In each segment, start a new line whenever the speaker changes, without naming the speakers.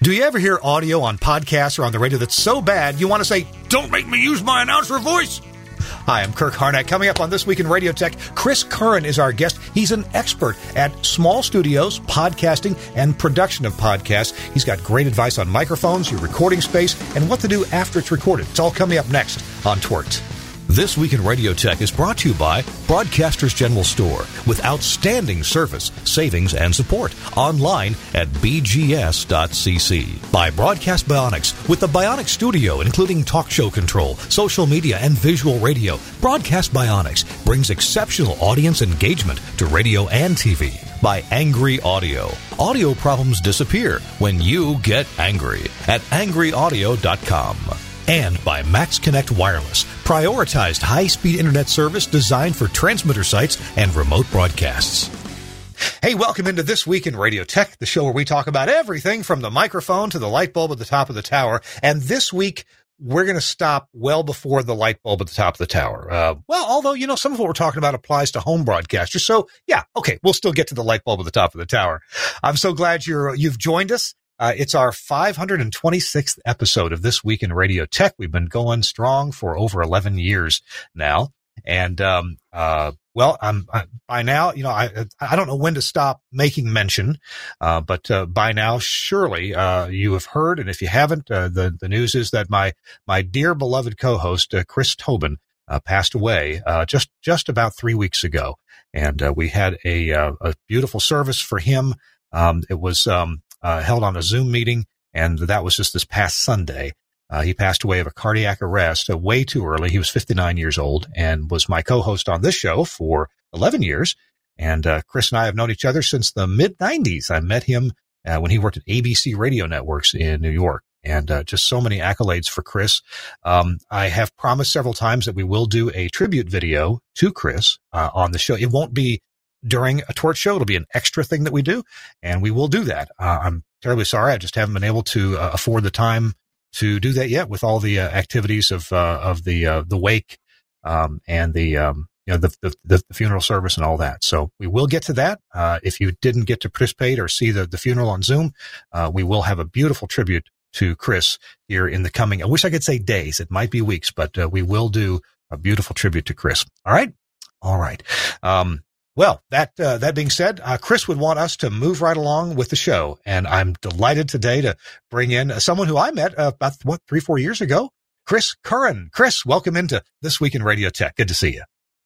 Do you ever hear audio on podcasts or on the radio that's so bad you want to say, "Don't make me use my announcer voice"? Hi, I'm Kirk Harnack. Coming up on This Week in Radio Tech, Chris Curran is our guest. He's an expert at small studios, podcasting, and production of podcasts. He's got great advice on microphones, your recording space, and what to do after it's recorded. It's all coming up next on Twort. This Week in Radio Tech is brought to you by Broadcasters General Store with outstanding service, savings, and support. Online at bgs.cc. By Broadcast Bionics with the Bionic Studio, including talk show control, social media, and visual radio. Broadcast Bionics brings exceptional audience engagement to radio and TV. By Angry Audio. Audio problems disappear when you get angry at angryaudio.com. And by Max Connect Wireless, prioritized high-speed internet service designed for transmitter sites and remote broadcasts. Hey, welcome into This Week in Radio Tech, the show where we talk about everything from the microphone to the light bulb at the top of the tower. And this week, we're going to stop well before the light bulb at the top of the tower. Although, some of what we're talking about applies to home broadcasters. So, we'll still get to the light bulb at the top of the tower. I'm so glad you've joined us. It's our 526th episode of This Week in Radio Tech. We've been going strong for over 11 years now. And, I'm by now, I don't know when to stop making mention. But by now, surely, you have heard. And if you haven't, the news is that my dear beloved co-host, Chris Tobin, passed away, just about 3 weeks ago. And, we had a beautiful service for him. It was, held on a Zoom meeting, and that was just this past Sunday. He passed away of a cardiac arrest way too early. He was 59 years old and was my co-host on this show for 11 years. And Chris and I have known each other since the mid-90s. I met him when he worked at ABC Radio Networks in New York. And just so many accolades for Chris. I have promised several times that we will do a tribute video to Chris on the show. It won't be during a Twort show. It'll be an extra thing that we do, and we will do that. I'm terribly sorry. I just haven't been able to afford the time to do that yet with all the activities of the wake, and the funeral service and all that. So we will get to that. If you didn't get to participate or see the funeral on Zoom, we will have a beautiful tribute to Chris here in the coming, I wish I could say days. It might be weeks, but we will do a beautiful tribute to Chris. All right. Well, that being said, Chris would want us to move right along with the show. And I'm delighted today to bring in someone who I met about 3-4 years ago, Chris Curran. Chris, welcome into This Week in Radio Tech. Good to see you.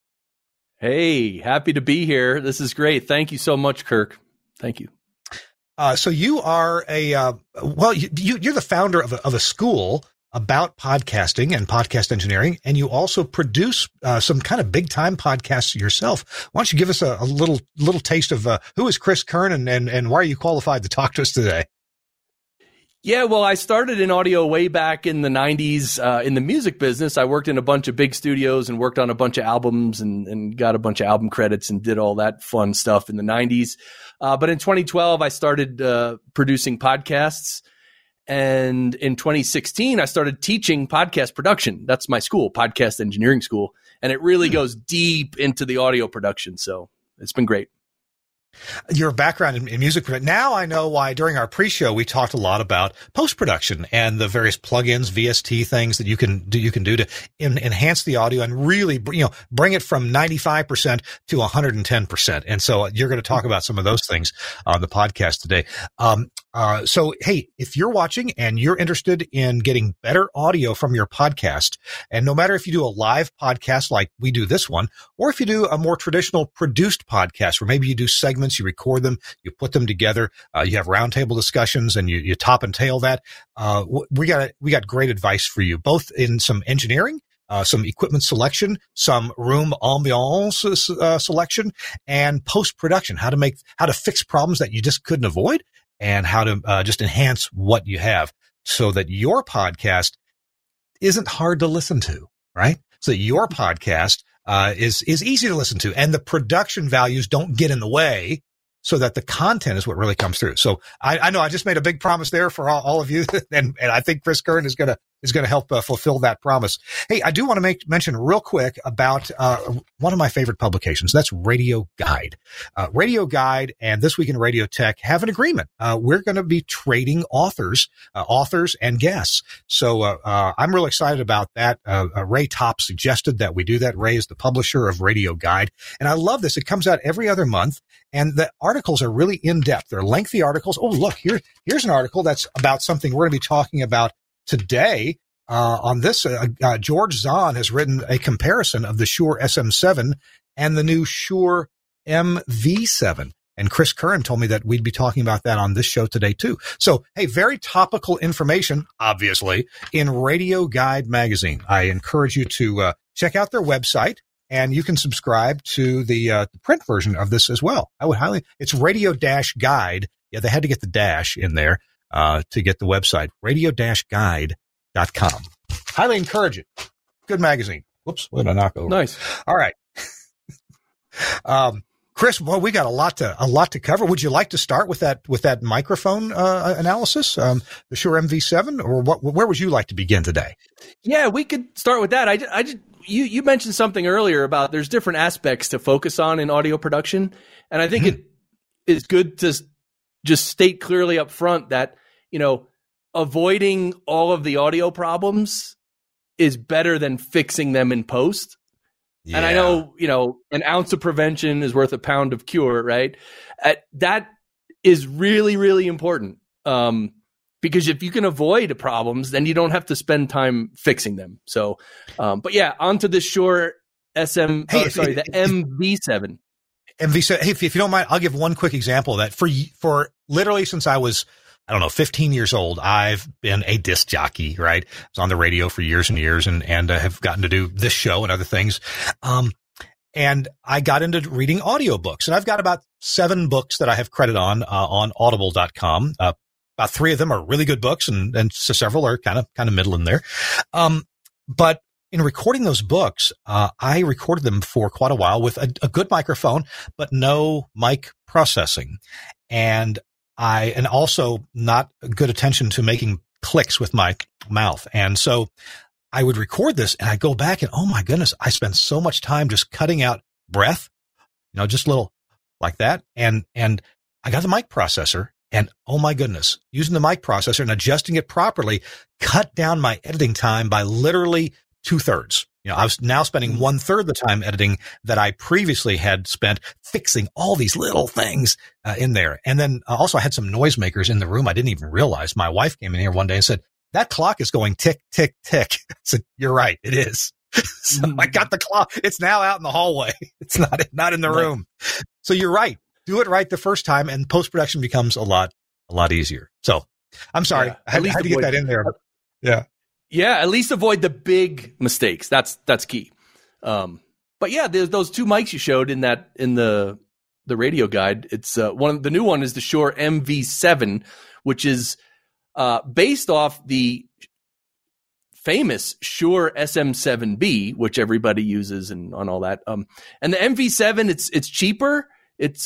Hey, happy to be here. This is great. Thank you so much, Kirk. Thank you.
So you are you're the founder of a school about podcasting and podcast engineering, and you also produce some kind of big time podcasts yourself. Why don't you give us a little taste of who is Chris Curran and why are you qualified to talk to us today?
Yeah, well, I started in audio way back in the 90s in the music business. I worked in a bunch of big studios and worked on a bunch of albums and got a bunch of album credits and did all that fun stuff in the 90s. But in 2012, I started producing podcasts. And in 2016, I started teaching podcast production. That's my school, Podcast Engineering School. And it really goes deep into the audio production. So it's been great.
Your background in music. Now I know why during our pre-show we talked a lot about post-production and the various plugins, VST things that you can do to enhance the audio and really, bring it from 95% to 110%. And so you're going to talk about some of those things on the podcast today. So, hey, if you're watching and you're interested in getting better audio from your podcast, and no matter if you do a live podcast like we do this one, or if you do a more traditional produced podcast where maybe you do segments, you record them, you put them together, you have roundtable discussions and you top and tail that, we got great advice for you, both in some engineering, some equipment selection, some room ambiance selection, and post-production, how to fix problems that you just couldn't avoid, and how to just enhance what you have so that your podcast isn't hard to listen to, right? So that your podcast is easy to listen to, and the production values don't get in the way, so that the content is what really comes through. So I know I just made a big promise there for all of you, and I think Chris Curran is going to is going to help fulfill that promise. Hey, I do want to mention real quick about one of my favorite publications. That's Radio Guide. Radio Guide and This Week in Radio Tech have an agreement. We're going to be trading authors and guests. So I'm really excited about that. Ray Topp suggested that we do that. Ray is the publisher of Radio Guide. And I love this. It comes out every other month. And the articles are really in-depth. They're lengthy articles. Oh, look, here's an article that's about something we're going to be talking about today. On this, George Zahn has written a comparison of the Shure SM7 and the new Shure MV7. And Chris Curran told me that we'd be talking about that on this show today, too. So, hey, very topical information, obviously, in Radio Guide magazine. I encourage you to check out their website, and you can subscribe to the print version of this as well. I would it's radio-guide. Yeah, they had to get the dash in there to get the website, radio-guide.com. Highly encourage it. Good magazine. Whoops, what did I knock over?
Nice.
All right. Chris, well, we got a lot to cover. Would you like to start with that microphone analysis, the Shure MV7, or where would you like to begin today?
Yeah, we could start with that. You mentioned something earlier about there's different aspects to focus on in audio production, and I think it is good to just state clearly up front that, avoiding all of the audio problems is better than fixing them in post. Yeah. And I know, an ounce of prevention is worth a pound of cure, right? That is really, really important. Because if you can avoid problems, then you don't have to spend time fixing them. So, but yeah, onto the Shure the MV7.
MV7. Hey, if you don't mind, I'll give one quick example of that. For literally since I was, 15 years old, I've been a disc jockey, right? I was on the radio for years and years and have gotten to do this show and other things. And I got into reading audiobooks, and I've got about 7 books that I have credit on audible.com. About 3 of them are really good books, and several are kind of middle in there. But in recording those books, I recorded them for quite a while with a good microphone, but no mic processing. And also not good attention to making clicks with my mouth. And so I would record this and I go back and, oh my goodness, I spent so much time just cutting out breath, just a little like that. And I got the mic processor, and oh my goodness, using the mic processor and adjusting it properly cut down my editing time by literally 2/3. I was now spending 1/3 the time editing that I previously had spent fixing all these little things in there. And then also I had some noisemakers in the room I didn't even realize. My wife came in here one day and said, "That clock is going tick, tick, tick." I said, "You're right. It is." So I got the clock. It's now out in the hallway. It's not in the room. So you're right. Do it right the first time, and post-production becomes a lot easier. So I'm sorry. Yeah, I had to get that in there. Yeah.
Yeah, at least avoid the big mistakes. That's key. But yeah, there's those 2 mics you showed in the Radio Guide. It's the new one is the Shure MV7, which is based off the famous Shure SM7B, which everybody uses and on all that. And the MV7, it's cheaper. It's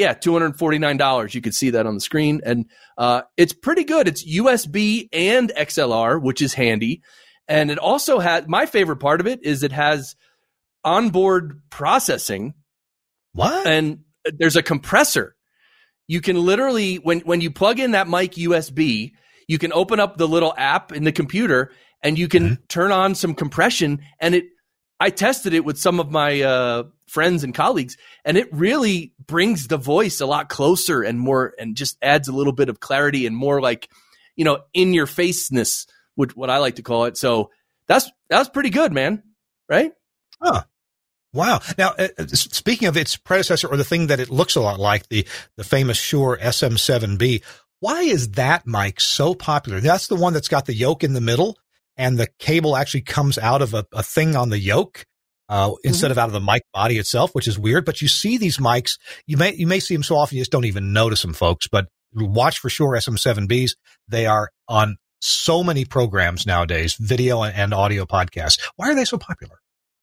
$249. You can see that on the screen, and it's pretty good. It's USB and XLR, which is handy. And it also has, my favorite part of it is it has onboard processing.
What?
And there's a compressor. You can literally, when you plug in that mic USB, you can open up the little app in the computer and you can turn on some compression. And I tested it with some of my friends and colleagues, and it really brings the voice a lot closer and more, and just adds a little bit of clarity and more like, in your faceness, what I like to call it. So that's pretty good, man. Right?
Huh. Wow. Now, speaking of its predecessor, or the thing that it looks a lot like, the famous Shure SM7B, why is that mic so popular? That's the one that's got the yoke in the middle, and the cable actually comes out of a thing on the yoke instead of out of the mic body itself, which is weird. But you see these mics, you may see them so often you just don't even notice them, folks. But watch for Shure SM7Bs. They are on so many programs nowadays, video and audio podcasts. Why are they so popular?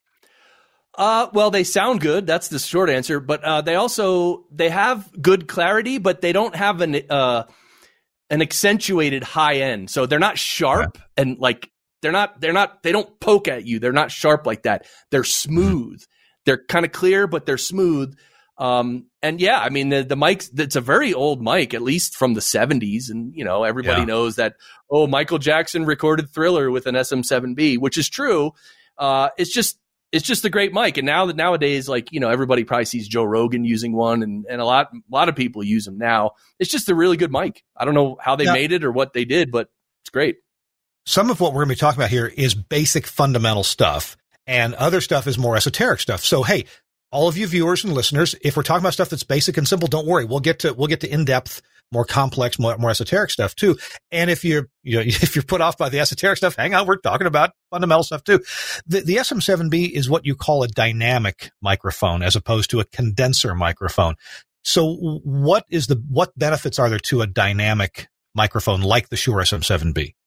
Well, they sound good. That's the short answer. But they have good clarity, but they don't have an accentuated high end. So they're not sharp and like they don't poke at you. They're not sharp like that. They're smooth. They're kind of clear, but they're smooth. And yeah, I mean, the mic, it's a very old mic, at least from the 70s. And, everybody knows that, Michael Jackson recorded Thriller with an SM7B, which is true. It's just a great mic. And nowadays, everybody probably sees Joe Rogan using one, and a lot of people use them now. It's just a really good mic. I don't know how they made it or what they did, but it's great.
Some of what we're going to be talking about here is basic fundamental stuff, and other stuff is more esoteric stuff. So, hey, all of you viewers and listeners, if we're talking about stuff that's basic and simple, don't worry. We'll get to in-depth, more complex, more esoteric stuff too. And if you're put off by the esoteric stuff, hang on, we're talking about fundamental stuff too. The SM7B is what you call a dynamic microphone as opposed to a condenser microphone. So what benefits are there to a dynamic microphone like the Shure SM7B?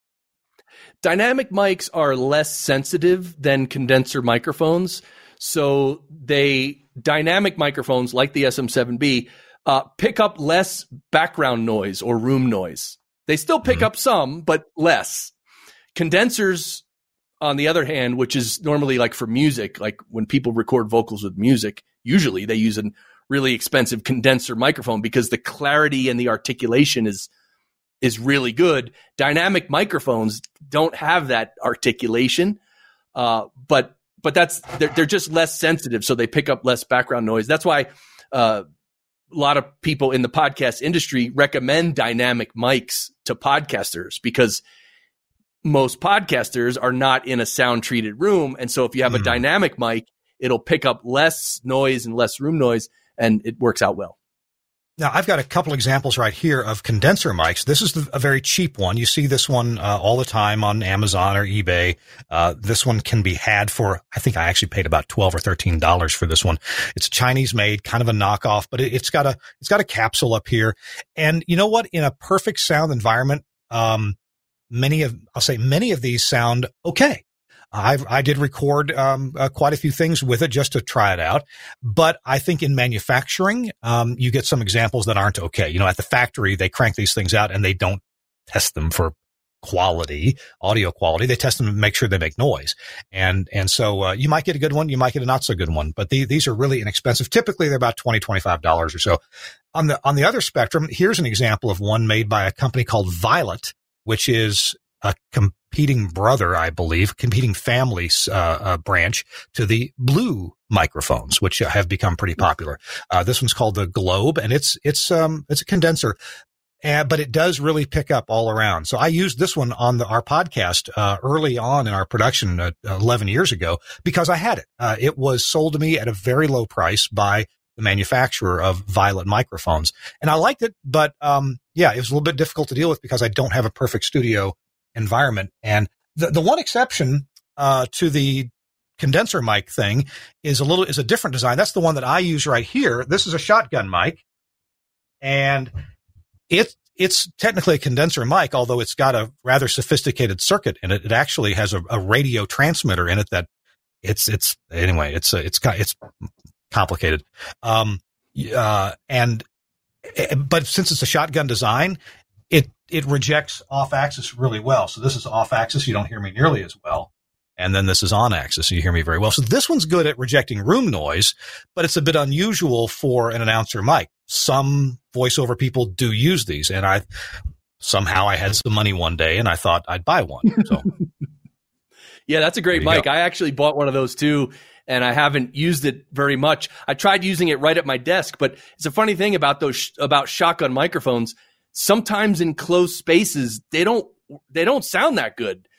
Dynamic mics are less sensitive than condenser microphones. So dynamic microphones like the SM7B pick up less background noise or room noise. They still pick up some, but less. Condensers, on the other hand, which is normally like for music, like when people record vocals with music, usually they use a really expensive condenser microphone because the clarity and the articulation is really good. Dynamic microphones don't have that articulation, but they're just less sensitive, so they pick up less background noise. That's why a lot of people in the podcast industry recommend dynamic mics to podcasters, because most podcasters are not in a sound treated room. And so if you have a dynamic mic, it'll pick up less noise and less room noise, and it works out well.
Now, I've got a couple examples right here of condenser mics. This is a very cheap one. You see this one all the time on Amazon or eBay. This one can be had for, I think I actually paid about $12 or $13 for this one. It's Chinese made, kind of a knockoff, but it's got a capsule up here. And you know what? In a perfect sound environment, many of these sound okay. I did record quite a few things with it just to try it out. But I think in manufacturing, you get some examples that aren't okay. At the factory, they crank these things out and they don't test them for quality, audio quality. They test them to make sure they make noise. And so you might get a good one, you might get a not so good one. But these are really inexpensive. Typically, they're about $20, $25 or so. On the other spectrum, here's an example of one made by a company called Violet, which is a competing family branch to the Blue microphones, which have become pretty popular. This one's called the Globe, and it's a condenser, but it does really pick up all around. So I used this one on our podcast early on in our production 11 years ago because I had it. It was sold to me at a very low price by the manufacturer of Violet microphones, and I liked it. But it was a little bit difficult to deal with because I don't have a perfect studio environment. And the one exception to the condenser mic thing is a different design. That's the one that I use right here. This is a shotgun mic, and it's technically a condenser mic, although it's got a rather sophisticated circuit in it. It actually has a radio transmitter in it that it's complicated. But since it's a shotgun design, it rejects off axis really well. So this is off axis. You don't hear me nearly as well. And then this is on axis. So you hear me very well. So this one's good at rejecting room noise, but it's a bit unusual for an announcer mic. Some voiceover people do use these, and I had some money one day and I thought I'd buy one. So
yeah, that's a great mic. Go. I actually bought one of those too, and I haven't used it very much. I tried using it right at my desk, but it's a funny thing about about shotgun microphones. Sometimes in closed spaces, they don't sound that good.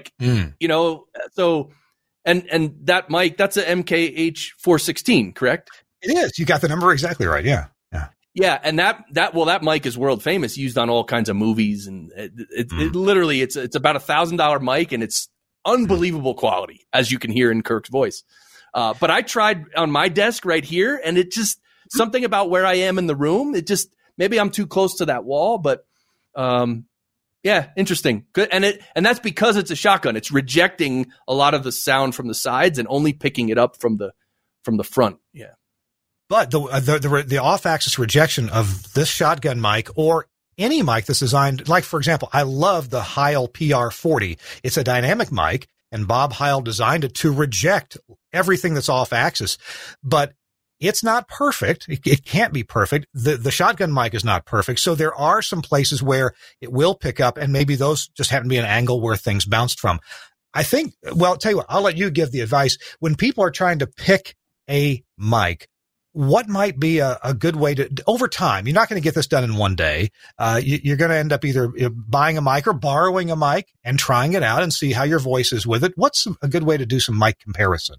So, and that mic, that's a MKH416, correct?
It is. You got the number exactly right. Yeah.
Yeah. And that mic is world famous, used on all kinds of movies. And it literally, it's about $1,000 mic, and it's unbelievable quality, as you can hear in Kirk's voice. But I tried on my desk right here, and it just, something about where I am in the room, it just, maybe I'm too close to that wall, but interesting. Good. And that's because it's a shotgun. It's rejecting a lot of the sound from the sides and only picking it up from the front. Yeah.
But the off-axis rejection of this shotgun mic or any mic that's designed, like, for example, I love the Heil PR40. It's a dynamic mic, and Bob Heil designed it to reject everything that's off axis. But it's not perfect. It can't be perfect. The shotgun mic is not perfect. So there are some places where it will pick up, and maybe those just happen to be an angle where things bounced from. I think, well, I'll tell you what, I'll let you give the advice. When people are trying to pick a mic, what might be a good way to, over time, you're not going to get this done in one day. You're going to end up either buying a mic or borrowing a mic and trying it out and see how your voice is with it. What's a good way to do some mic comparison?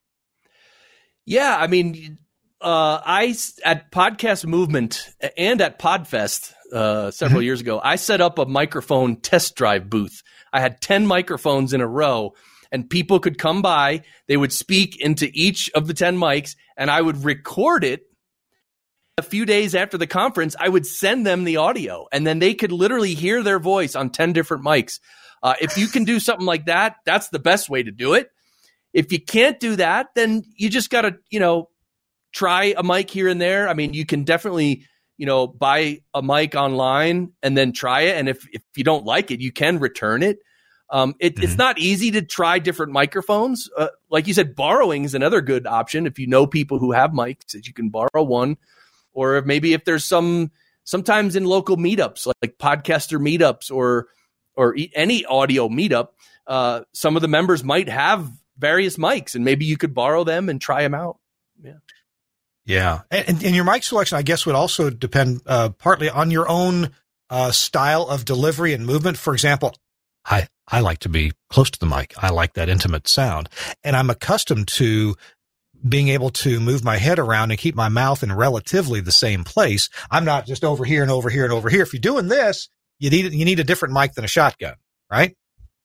Yeah, I mean, I at Podcast Movement and at Podfest several years ago, I set up a microphone test drive booth. I had 10 microphones in a row, and people could come by. They would speak into each of the 10 mics, and I would record it. A few days after the conference, I would send them the audio, and then they could literally hear their voice on 10 different mics. If you can do something like that, that's the best way to do it. If you can't do that, then you just got to, try a mic here and there. I mean, you can definitely, buy a mic online and then try it. And if you don't like it, you can return it. It's not easy to try different microphones. Like you said, borrowing is another good option. If you know people who have mics, that you can borrow one, or maybe if there's sometimes in local meetups, like podcaster meetups or any audio meetup, some of the members might have various mics, and maybe you could borrow them and try them out. Yeah.
Yeah. And your mic selection, I guess, would also depend partly on your own style of delivery and movement. For example, I like to be close to the mic. I like that intimate sound. And I'm accustomed to being able to move my head around and keep my mouth in relatively the same place. I'm not just over here and over here and over here. If you're doing this, you need a different mic than a shotgun, right?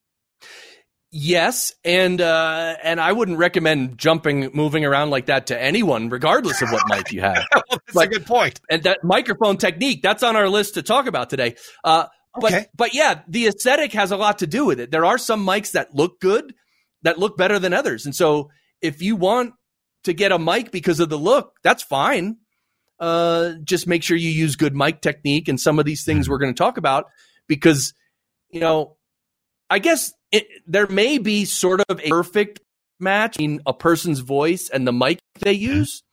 Yes, and I wouldn't recommend moving around like that to anyone, regardless of what mic you have.
That's a good point.
And that microphone technique, that's on our list to talk about today.
Okay.
But yeah, the aesthetic has a lot to do with it. There are some mics that look good, that look better than others. And so if you want to get a mic because of the look, that's fine. Just make sure you use good mic technique and some of these things we're going to talk about, because, I guess there may be sort of a perfect match between a person's voice and the mic they use.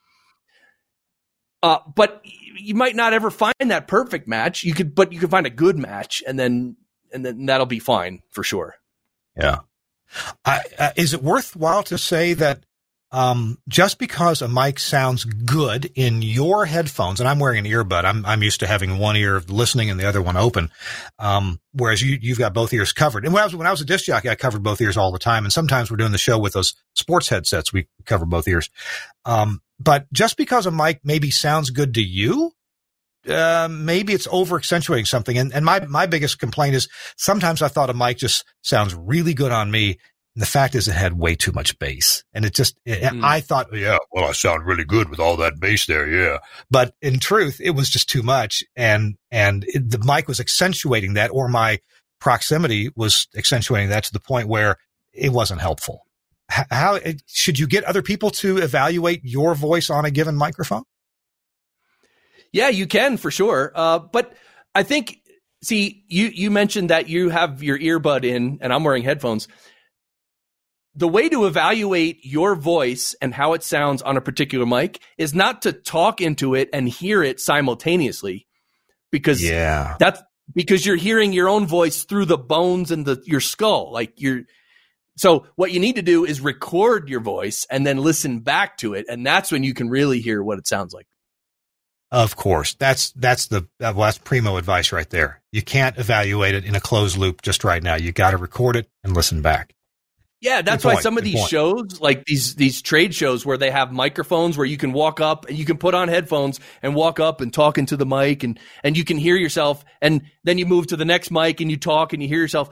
But you might not ever find that perfect match. You could find a good match, and then that'll be fine for sure.
Yeah. Is it worthwhile to say that just because a mic sounds good in your headphones, and I'm wearing an earbud, I'm used to having one ear listening and the other one open, whereas you've got both ears covered. And when I was a disc jockey, I covered both ears all the time. And sometimes we're doing the show with those sports headsets, we cover both ears. But just because a mic maybe sounds good to you, maybe it's over accentuating something. And my biggest complaint is sometimes I thought a mic just sounds really good on me. And the fact is it had way too much bass, and I thought, yeah, well, I sound really good with all that bass there. Yeah. But in truth, it was just too much. And the mic was accentuating that, or my proximity was accentuating that to the point where it wasn't helpful. How should you get other people to evaluate your voice on a given microphone?
Yeah, you can for sure. But I think, see, you mentioned that you have your earbud in and I'm wearing headphones. The way to evaluate your voice and how it sounds on a particular mic is not to talk into it and hear it simultaneously, because that's because you're hearing your own voice through the bones and your skull. So what you need to do is record your voice and then listen back to it. And that's when you can really hear what it sounds like.
Of course. That's primo advice right there. You can't evaluate it in a closed loop just right now. You got to record it and listen back.
Yeah, that's why some of these shows, like these trade shows where they have microphones where you can walk up and you can put on headphones and walk up and talk into the mic and you can hear yourself, and then you move to the next mic and you talk and you hear yourself.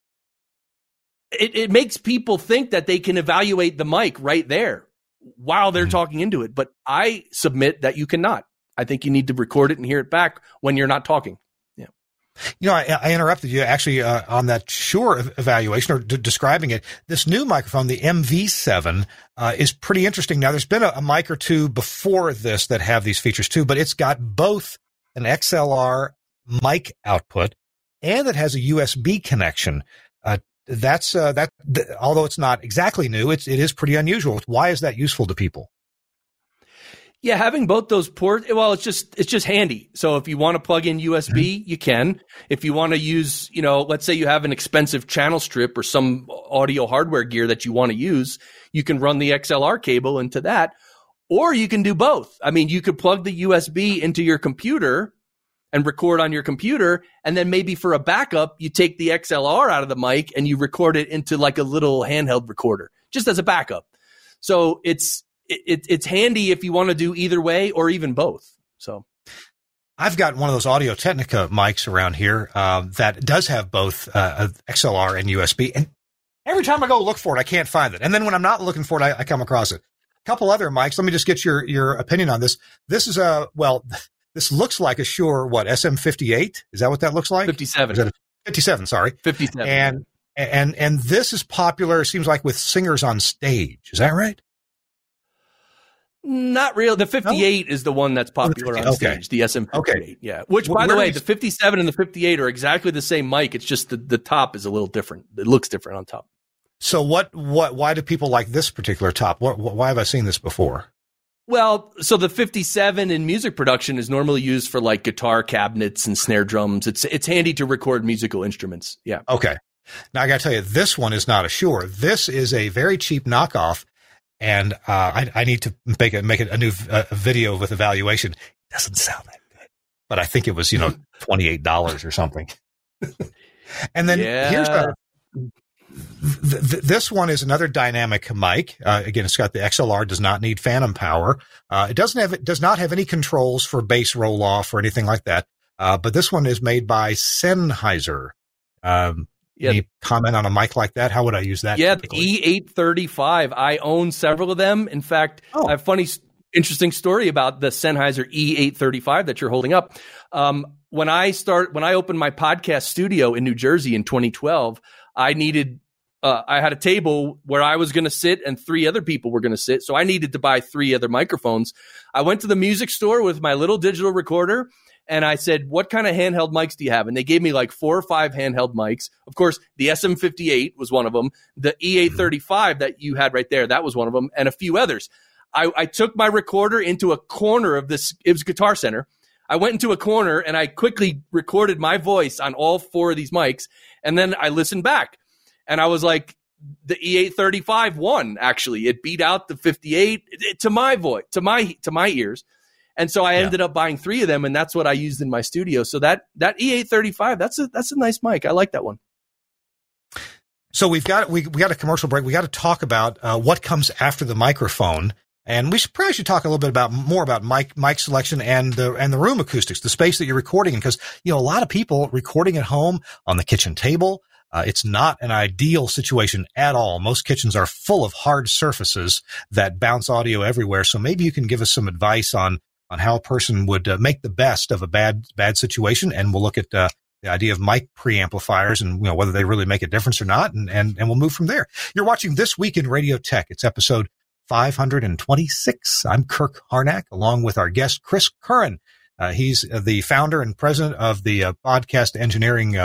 It makes people think that they can evaluate the mic right there while they're talking into it. But I submit that you cannot. I think you need to record it and hear it back when you're not talking.
I interrupted you actually on that Shure evaluation or describing it. This new microphone, the MV7, is pretty interesting. Now, there's been a mic or two before this that have these features too, but it's got both an XLR mic output, and it has a USB connection. Although it's not exactly new, it is pretty unusual. Why is that useful to people?
Yeah, having both those ports, well, it's just handy. So if you want to plug in USB, you can. If you want to use, let's say you have an expensive channel strip or some audio hardware gear that you want to use, you can run the XLR cable into that, or you can do both. I mean, you could plug the USB into your computer and record on your computer, and then maybe for a backup, you take the XLR out of the mic and you record it into like a little handheld recorder, just as a backup. So it's handy if you want to do either way or even both. So
I've got one of those Audio-Technica mics around here that does have both XLR and USB. And every time I go look for it, I can't find it. And then when I'm not looking for it, I come across it. A couple other mics. Let me just get your opinion on this. This is this looks like a Shure, SM58? Is that what that looks like?
57.
57, sorry.
57.
And this is popular, seems like, with singers on stage. Is that right?
Not real. The 58 is the one that's popular on stage, the SM58.
Okay.
Yeah. Which, by the way, the 57 and the 58 are exactly the same mic. It's just the top is a little different. It looks different on top.
So why do people like this particular top? Why have I seen this before?
Well, so the 57 in music production is normally used for like guitar cabinets and snare drums. It's handy to record musical instruments. Yeah.
Okay. Now I got to tell you, this one is not a Shure. This is a very cheap knockoff, and I need to make it a new video with evaluation. It doesn't sound that good, but I think it was $28 or something. And then here's this one is another dynamic mic. Again, it's got the XLR, does not need phantom power. It does not have any controls for bass roll off or anything like that. But this one is made by Sennheiser. Any comment on a mic like that? How would I use that?
Yeah, the E835. I own several of them. In fact, I have a interesting story about the Sennheiser E835 that you're holding up. When I opened my podcast studio in New Jersey in 2012, I had a table where I was going to sit and 3 other people were going to sit. So I needed to buy 3 other microphones. I went to the music store with my little digital recorder and I said, what kind of handheld mics do you have? And they gave me like 4 or 5 handheld mics. Of course, the SM58 was one of them. The E835 that you had right there, that was one of them, and a few others. I took my recorder into a corner of this. It was Guitar Center. I went into a corner and I quickly recorded my voice on all 4 of these mics. And then I listened back and I was like, the E835 won, actually. It beat out the 58 to my voice, to my ears. And so I ended up buying 3 of them, and that's what I used in my studio. So that E835, that's a nice mic. I like that one.
So we got a commercial break. We got to talk about what comes after the microphone. And we probably should talk a little bit more about mic selection and the room acoustics, the space that you're recording in, because a lot of people recording at home on the kitchen table. It's not an ideal situation at all. Most kitchens are full of hard surfaces that bounce audio everywhere. So maybe you can give us some advice on how a person would make the best of a bad situation, and we'll look at the idea of mic preamplifiers and whether they really make a difference or not, and we'll move from there. You're watching This Week in Radio Tech. It's episode 526. I'm Kirk Harnack, along with our guest, Chris Curran. He's the founder and president of the Podcast Engineering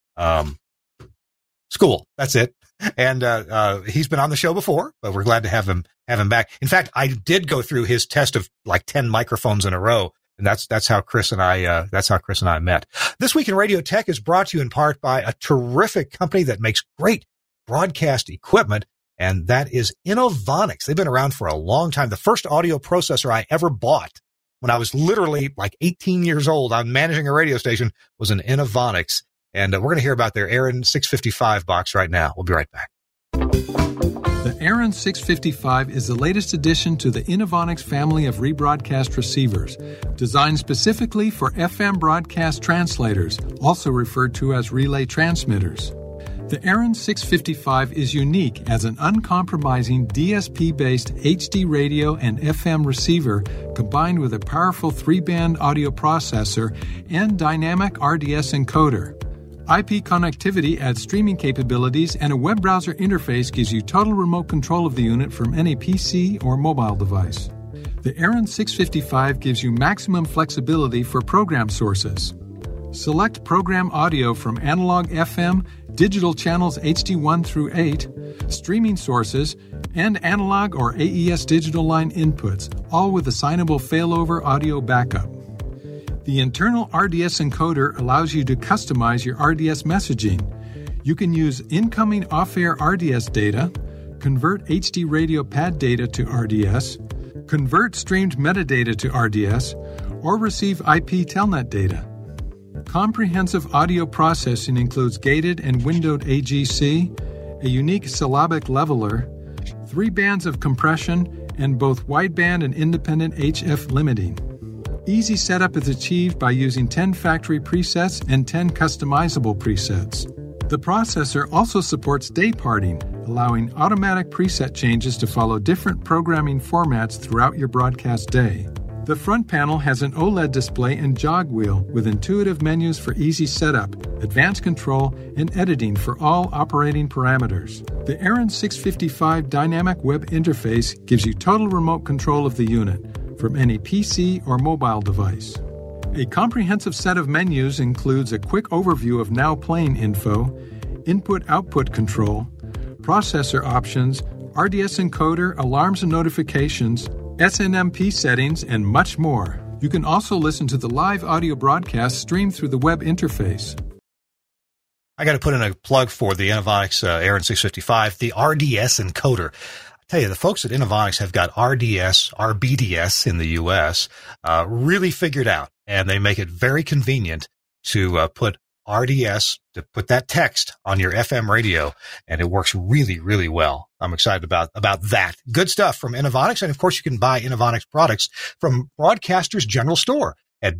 School. That's it. And he's been on the show before, but we're glad to have him back. In fact, I did go through his test of like 10 microphones in a row, and that's how Chris and I met. This Week in Radio Tech is brought to you in part by a terrific company that makes great broadcast equipment, and that is Innovonics. They've been around for a long time. The first audio processor I ever bought when I was literally like 18 years old, I'm managing a radio station, was an Innovonics. And we're going to hear about their Aaron 655 box right now. We'll be right back.
The Aaron 655 is the latest addition to the Innovonics family of rebroadcast receivers, designed specifically for FM broadcast translators, also referred to as relay transmitters. The Aaron 655 is unique as an uncompromising DSP-based HD radio and FM receiver combined with a powerful 3-band audio processor and dynamic RDS encoder. IP connectivity adds streaming capabilities, and a web browser interface gives you total remote control of the unit from any PC or mobile device. The Aaron 655 gives you maximum flexibility for program sources. Select program audio from analog FM, digital channels HD1 through 8, streaming sources, and analog or AES digital line inputs, all with assignable failover audio backup. The internal RDS encoder allows you to customize your RDS messaging. You can use incoming off-air RDS data, convert HD radio pad data to RDS, convert streamed metadata to RDS, or receive IP telnet data. Comprehensive audio processing includes gated and windowed AGC, a unique syllabic leveler, 3 bands of compression, and both wideband and independent HF limiting. Easy setup is achieved by using 10 factory presets and 10 customizable presets. The processor also supports day parting, allowing automatic preset changes to follow different programming formats throughout your broadcast day. The front panel has an OLED display and jog wheel with intuitive menus for easy setup, advanced control, and editing for all operating parameters. The Aaron 655 dynamic web interface gives you total remote control of the unit from any PC or mobile device. A comprehensive set of menus includes a quick overview of now playing info, input-output control, processor options, RDS encoder, alarms and notifications, SNMP settings, and much more. You can also listen to the live audio broadcast streamed through the web interface.
I got to put in a plug for the Innovonics Aaron 655, the RDS encoder. I tell you, the folks at Innovonics have got RBDS in the U.S. Really figured out, and they make it very convenient to put RDS, to put that text on your FM radio, and it works really, really well. I'm excited about that. Good stuff from Innovonics, and of course you can buy Innovonics products from Broadcasters General Store at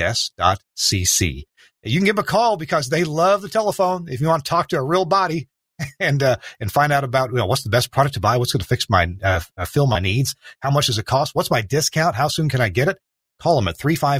bgs.cc. You can give them a call because they love the telephone if you want to talk to a real body and find out about, what's the best product to buy, what's going to fix my fill my needs, how much does it cost, what's my discount, how soon can I get it? Call them at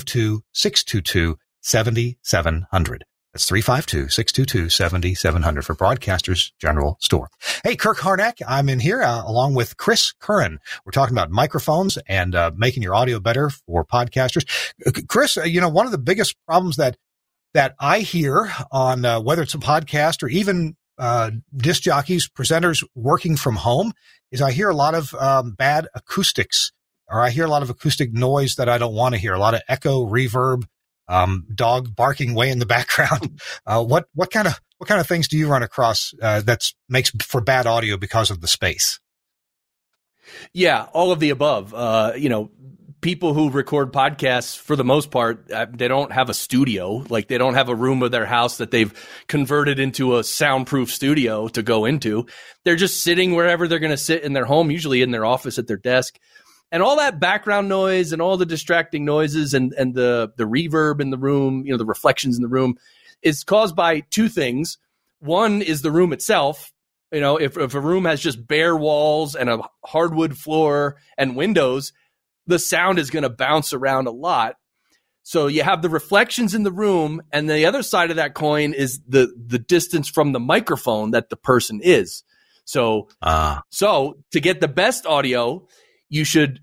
352-622-7700. That's 352-622-7700 for Broadcasters General Store. Hey, Kirk Harnack, I'm in here along with Chris Curran. We're talking about microphones and making your audio better for podcasters. Chris, one of the biggest problems that I hear on whether it's a podcast or even disc jockeys, presenters working from home is I hear a lot of bad acoustics, or I hear a lot of acoustic noise that I don't want to hear, a lot of echo, reverb, dog barking way in the background. What kind of things do you run across that makes for bad audio because of the space?
Yeah, all of the above. People who record podcasts, for the most part, they don't have a studio. Like, they don't have a room of their house that they've converted into a soundproof studio to go into. They're just sitting wherever they're going to sit in their home, usually in their office at their desk. And all that background noise and all the distracting noises and the reverb in the room, the reflections in the room, is caused by two things. One is the room itself. If a room has just bare walls and a hardwood floor and windows, the sound is going to bounce around a lot. So you have the reflections in the room, and the other side of that coin is the distance from the microphone that the person is. So to get the best audio, you should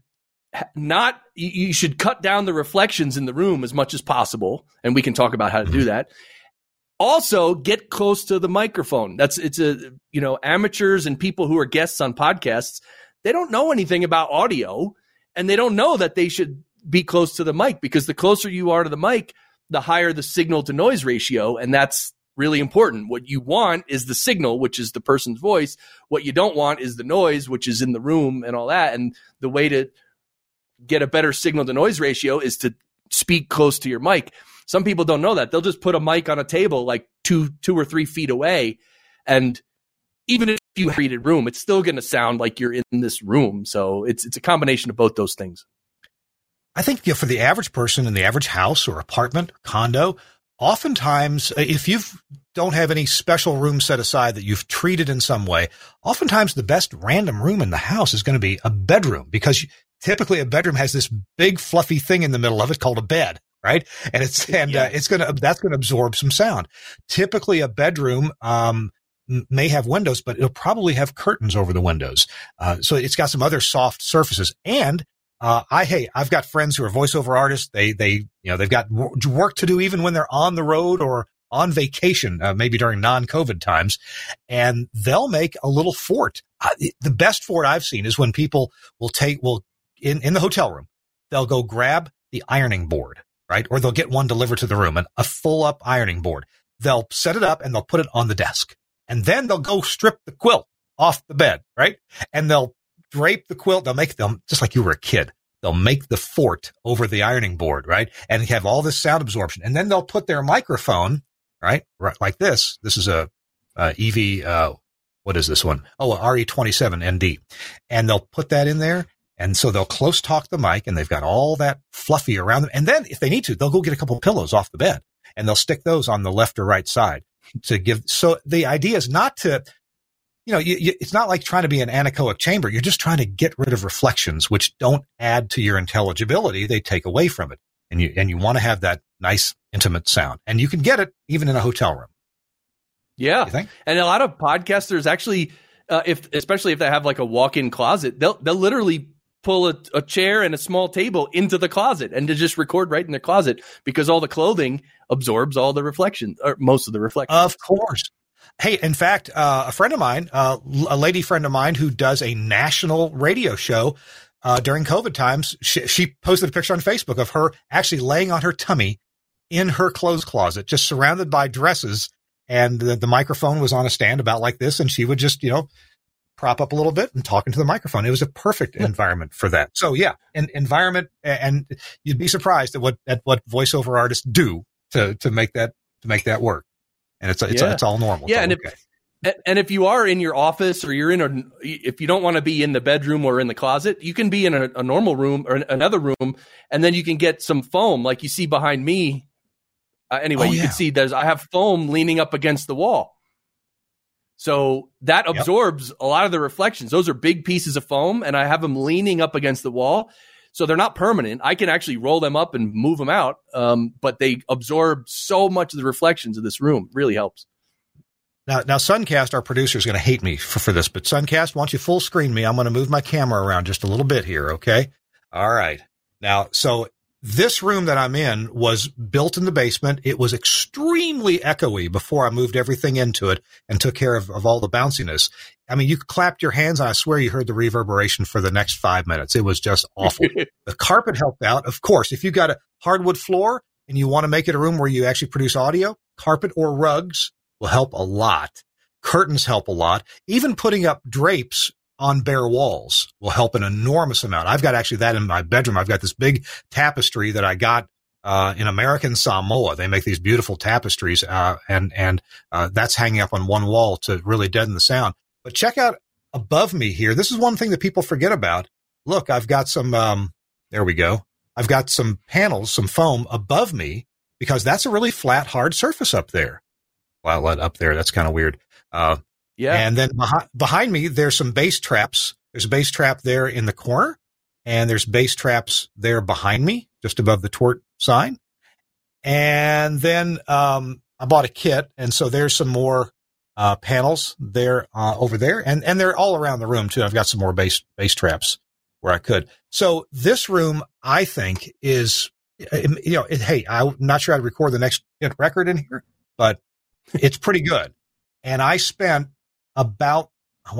cut down the reflections in the room as much as possible, and we can talk about how to do that. Also, get close to the microphone. Amateurs and people who are guests on podcasts, they don't know anything about audio, and they don't know that they should be close to the mic, because the closer you are to the mic, the higher the signal to noise ratio, and that's really important. What you want is the signal, which is the person's voice. What you don't want is the noise, which is in the room and all that. And the way to get a better signal to noise ratio is to speak close to your mic. Some people don't know that. They'll just put a mic on a table like two or 3 feet away, and even if you have a heated room, it's still going to sound like you're in this room. So it's a combination of both those things.
I think for the average person in the average house or apartment or condo, oftentimes, if you don't have any special room set aside that you've treated in some way, oftentimes the best random room in the house is going to be a bedroom, because typically a bedroom has this big fluffy thing in the middle of it called a bed, right? And that's going to absorb some sound. Typically a bedroom may have windows, but it'll probably have curtains over the windows. So it's got some other soft surfaces, and I've got friends who are voiceover artists. They've got work to do even when they're on the road or on vacation, maybe during non-COVID times, and they'll make a little fort. The best fort I've seen is when people will in the hotel room, they'll go grab the ironing board, right? Or they'll get one delivered to the room, and a full up ironing board. They'll set it up and they'll put it on the desk, and then they'll go strip the quilt off the bed, right? And they'll drape the quilt. They'll make them just like you were a kid. They'll make the fort over the ironing board, right? And have all this sound absorption. And then they'll put their microphone, right like this. This is a EV, what is this one? Oh, a RE27ND. And they'll put that in there. And so they'll close talk the mic, and they've got all that fluffy around them. And then if they need to, they'll go get a couple of pillows off the bed, and they'll stick those on the left or right side to give. So the idea is not to, it's not like trying to be an anechoic chamber. You're just trying to get rid of reflections, which don't add to your intelligibility. They take away from it. And you want to have that nice, intimate sound. And you can get it even in a hotel room.
Yeah.
You think?
And a lot of podcasters actually, especially if they have like a walk-in closet, they'll literally pull a chair and a small table into the closet and to just record right in the closet, because all the clothing absorbs all the reflection, or most of the reflection.
Of course. Hey, in fact, a friend of mine, a lady friend of mine who does a national radio show during COVID times, she posted a picture on Facebook of her actually laying on her tummy in her clothes closet, just surrounded by dresses, and the microphone was on a stand about like this, and she would just, prop up a little bit and talk into the microphone. It was a perfect environment for that. So yeah, an environment, and you'd be surprised at what voiceover artists do to make that work. And it's all normal.
Yeah.
And
if you are in your office, or if you don't want to be in the bedroom or in the closet, you can be in a normal room or another room, and then you can get some foam like you see behind me. You can see I have foam leaning up against the wall. So that absorbs a lot of the reflections. Those are big pieces of foam, and I have them leaning up against the wall. So they're not permanent. I can actually roll them up and move them out, but they absorb so much of the reflections of this room. Really helps.
Now, Suncast, our producer, is going to hate me for this, but Suncast, why don't you full screen me? I'm going to move my camera around just a little bit here, okay? All right. Now, so this room that I'm in was built in the basement. It was extremely echoey before I moved everything into it and took care of all the bounciness. I mean, you clapped your hands, and I swear you heard the reverberation for the next 5 minutes. It was just awful. The carpet helped out. Of course, if you've got a hardwood floor and you want to make it a room where you actually produce audio, carpet or rugs will help a lot. Curtains help a lot. Even putting up drapes on bare walls will help an enormous amount. I've got actually that in my bedroom. I've got this big tapestry that I got in American Samoa. They make these beautiful tapestries, and that's hanging up on one wall to really deaden the sound. But check out above me here. This is one thing that people forget about. Look, I've got some, there we go. I've got some panels, some foam above me, because that's a really flat, hard surface up there. Well, up there, that's kind of weird. And then behind me, there's some bass traps. There's a bass trap there in the corner, and there's bass traps there behind me, just above the Tort sign. And then I bought a kit, and so there's some more panels there over there, and they're all around the room too. I've got some more bass traps where I could. So this room, I think, is hey, I'm not sure I'd record the next record in here, but it's pretty good. And I spent about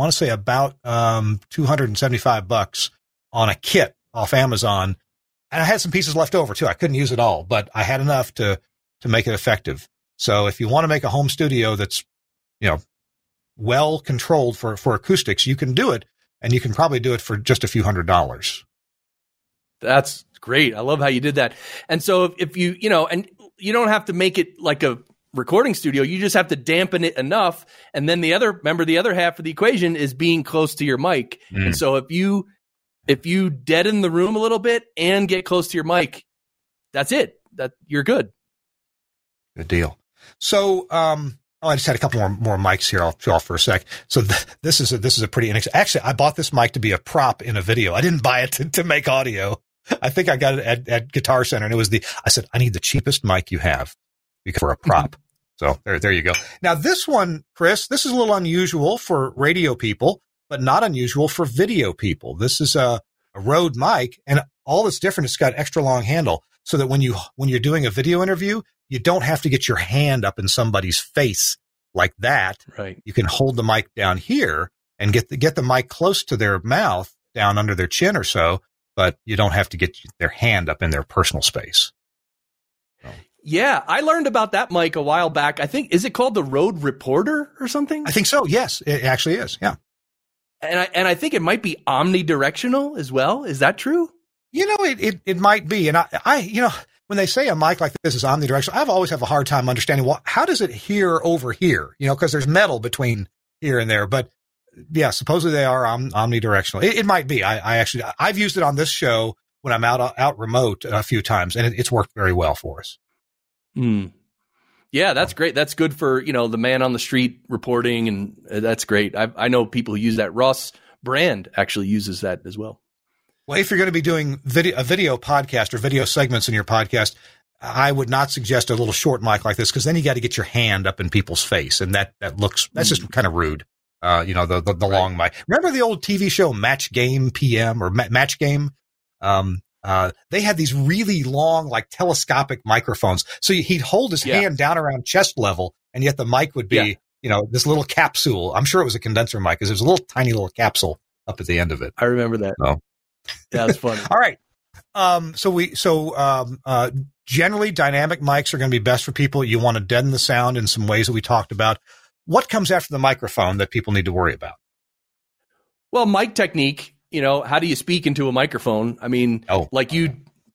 $275 on a kit off Amazon, and I had some pieces left over too. I couldn't use it all, but I had enough to make it effective. So if you want to make a home studio that's, well controlled for acoustics, you can do it, and you can probably do it for just a few $100s.
That's great. I love how you did that. And so if you, and you don't have to make it like a recording studio, you just have to dampen it enough. And then the other half of the equation is being close to your mic. And so if you deaden the room a little bit and get close to your mic, that's it. That you're good.
Good deal. So, I just had a couple more mics here. I'll show off for a sec. So this is a pretty actually, I bought this mic to be a prop in a video. I didn't buy it to make audio. I think I got it at Guitar Center, and I said, I need the cheapest mic you have for a prop. So there you go. Now this one, Chris, this is a little unusual for radio people, but not unusual for video people. This is a Rode mic, and all that's different is it's got extra long handle, so that when you're doing a video interview, you don't have to get your hand up in somebody's face like that.
Right.
You can hold the mic down here and get the mic close to their mouth, down under their chin or so, but you don't have to get their hand up in their personal space. So.
Yeah, I learned about that mic a while back. I think, is it called the Rode Reporter or something?
I think so. Yes, it actually is. Yeah.
And I think it might be omnidirectional as well. Is that true?
It might be. And I when they say a mic like this is omnidirectional, I've always have a hard time understanding, well, how does it hear over here? Because there's metal between here and there. But yeah, supposedly they are omnidirectional. It might be. I've used it on this show when I'm out remote a few times, and it's worked very well for us.
Yeah, that's great. That's good for, the man on the street reporting, and that's great. I know people who use that. Ross Brand actually uses that as well.
Well, if you're going to be doing a video podcast or video segments in your podcast, I would not suggest a little short mic like this, because then you got to get your hand up in people's face, and that's just kind of rude. The right. Long mic. Remember the old TV show Match Game PM or Match Game? They had these really long, like telescopic microphones. So he'd hold his hand down around chest level, and yet the mic would be, this little capsule. I'm sure it was a condenser mic, because there's a little tiny little capsule up at the end of it.
I remember that.
Oh.
Yeah, that's funny.
All right. Generally dynamic mics are going to be best for people. You want to deaden the sound in some ways that we talked about. What comes after the microphone that people need to worry about?
Well, mic technique. How do you speak into a microphone? I mean, like you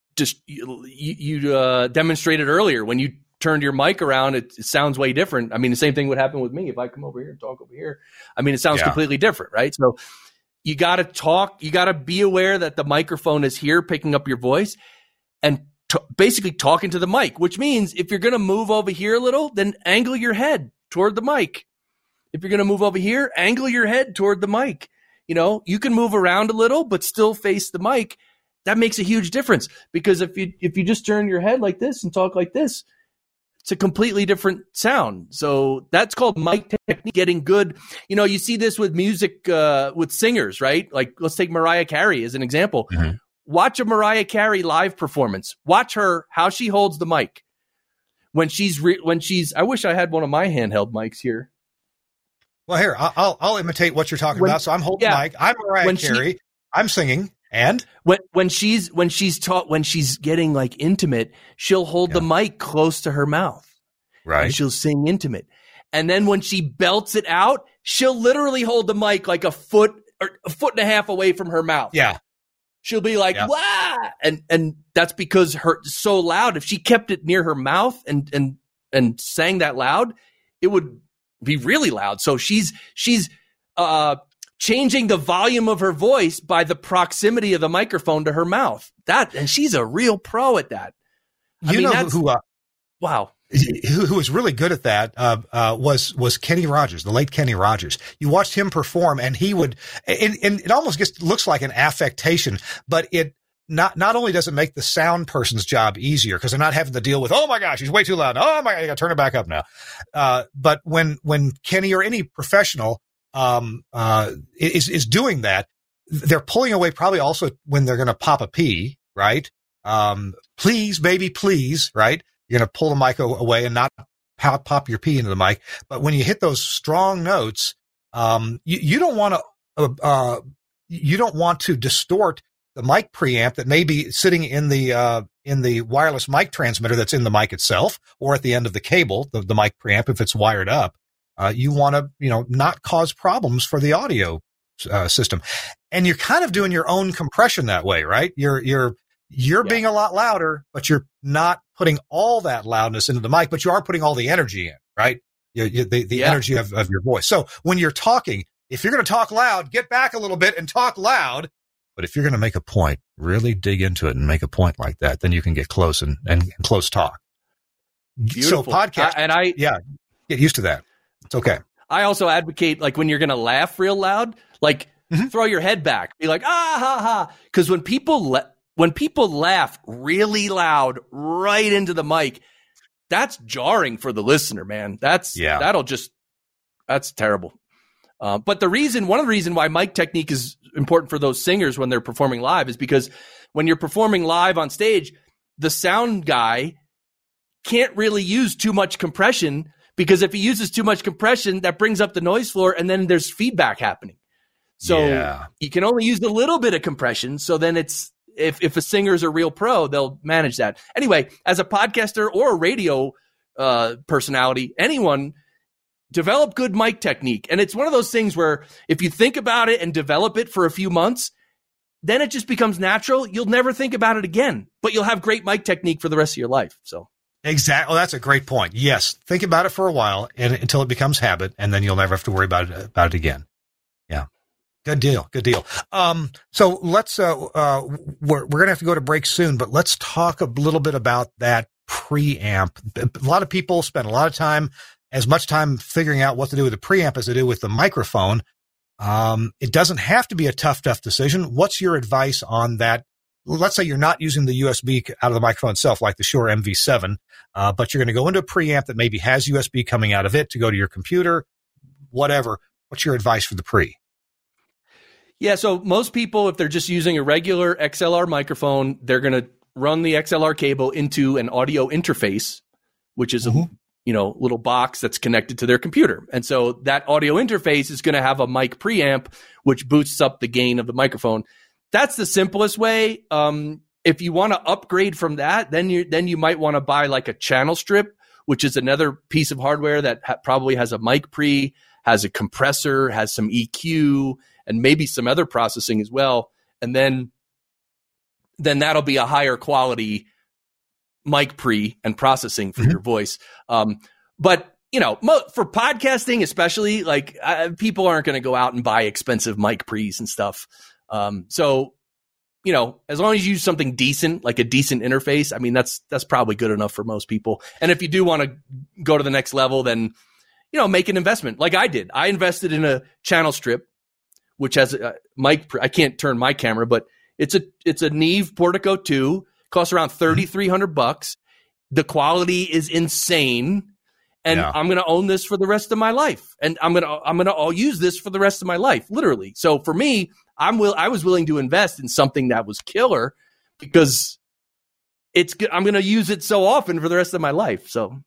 demonstrated earlier, when you turned your mic around, it sounds way different. I mean, the same thing would happen with me. If I come over here and talk over here, I mean, it sounds completely different, right? So you got to talk. You got to be aware that the microphone is here picking up your voice and basically talking to the mic, which means if you're going to move over here a little, then angle your head toward the mic. If you're going to move over here, angle your head toward the mic. You can move around a little, but still face the mic. That makes a huge difference, because if you just turn your head like this and talk like this, it's a completely different sound. So that's called mic technique, getting good. You see this with music, with singers, right? Like, let's take Mariah Carey as an example. Mm-hmm. Watch a Mariah Carey live performance. Watch her, how she holds the mic. When she's I wish I had one of my handheld mics here.
Well, here, I'll imitate what you're talking about. So I'm holding the mic. I'm Mariah Carey. I'm singing. And
when she's getting like intimate, she'll hold the mic close to her mouth.
Right.
And she'll sing intimate. And then when she belts it out, she'll literally hold the mic like a foot or a foot and a half away from her mouth.
Yeah.
She'll be like, wah! And that's because her so loud. If she kept it near her mouth and sang that loud, it would be really loud. So she's changing the volume of her voice by the proximity of the microphone to her mouth. And she's a real pro at that. Wow.
Who was really good at that was Kenny Rogers, the late Kenny Rogers. You watched him perform, and he would, and it almost looks like an affectation, but it not only does it make the sound person's job easier, because they're not having to deal with, oh my gosh, he's way too loud. Oh my God, I got to turn it back up now. But when Kenny or any professional is doing that, they're pulling away probably also when they're going to pop a pee, right? Please, baby, please, right? You're going to pull the mic away and not pop your pee into the mic. But when you hit those strong notes, you don't want to distort the mic preamp that may be sitting in the wireless mic transmitter that's in the mic itself, or at the end of the cable, the mic preamp, if it's wired up. You want to, not cause problems for the audio system. And you're kind of doing your own compression that way, right? You're being a lot louder, but you're not putting all that loudness into the mic, but you are putting all the energy in, right? The energy of your voice. So when you're talking, if you're going to talk loud, get back a little bit and talk loud. But if you're going to make a point, really dig into it and make a point like that, then you can get close and close talk.
Beautiful.
So podcast, get used to that. It's okay.
I also advocate, like, when you're going to laugh real loud, like throw your head back, be like, ah, ha, ha. Because when people laugh really loud right into the mic, that's jarring for the listener, man. That's terrible. But one of the reasons why mic technique is important for those singers when they're performing live is because when you're performing live on stage, the sound guy can't really use too much compression, because if he uses too much compression, that brings up the noise floor and then there's feedback happening. So you can only use a little bit of compression. So then it's, if a singer's a real pro, they'll manage that. Anyway, as a podcaster or a radio personality, anyone, develop good mic technique. And it's one of those things where if you think about it and develop it for a few months, then it just becomes natural. You'll never think about it again, but you'll have great mic technique for the rest of your life. So
exactly. Well, that's a great point. Yes. Think about it for a while and until it becomes habit, and then you'll never have to worry about it again. Yeah. Good deal. Good deal. So let's, we're going to have to go to break soon, but let's talk a little bit about that preamp. A lot of people spend a lot of time, as much time figuring out what to do with the preamp as they do with the microphone. It doesn't have to be a tough decision. What's your advice on that? Let's say you're not using the USB out of the microphone itself, like the Shure MV7, but you're going to go into a preamp that maybe has USB coming out of it to go to your computer, whatever. What's your advice for the pre?
Yeah, so most people, if they're just using a regular XLR microphone, they're going to run the XLR cable into an audio interface, which is a little box that's connected to their computer. And so that audio interface is going to have a mic preamp, which boosts up the gain of the microphone. That's the simplest way. If you want to upgrade from that, then you might want to buy like a channel strip, which is another piece of hardware that probably has a mic pre, has a compressor, has some EQ, and maybe some other processing as well. And then that'll be a higher quality mic pre and processing for your voice. But for podcasting, especially, like people aren't going to go out and buy expensive mic pre's and stuff. So as long as you use something decent, like a decent interface, I mean, that's probably good enough for most people. And if you do want to go to the next level, then, make an investment like I did. I invested in a channel strip, which has a mic. I can't turn my camera, but it's a Neve Portico 2. Costs around $3,300. The quality is insane, and I'm going to own this for the rest of my life. And I'm going to use this for the rest of my life, literally. So for me, I was willing to invest in something that was killer because I'm going to use it so often for the rest of my life. So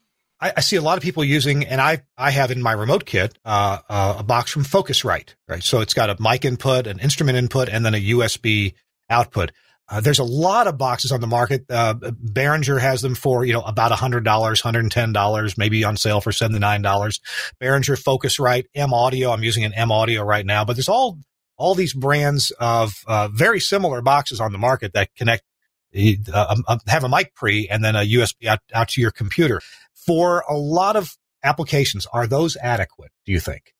I see a lot of people using, and I have in my remote kit, a box from Focusrite, right? So it's got a mic input, an instrument input, and then a USB output. There's a lot of boxes on the market. Behringer has them for, about $100, $110, maybe on sale for $79. Behringer, Focusrite, M Audio. I'm using an M Audio right now, but there's all these brands of very similar boxes on the market that connect, have a mic pre and then a USB out to your computer. For a lot of applications, are those adequate, do you think?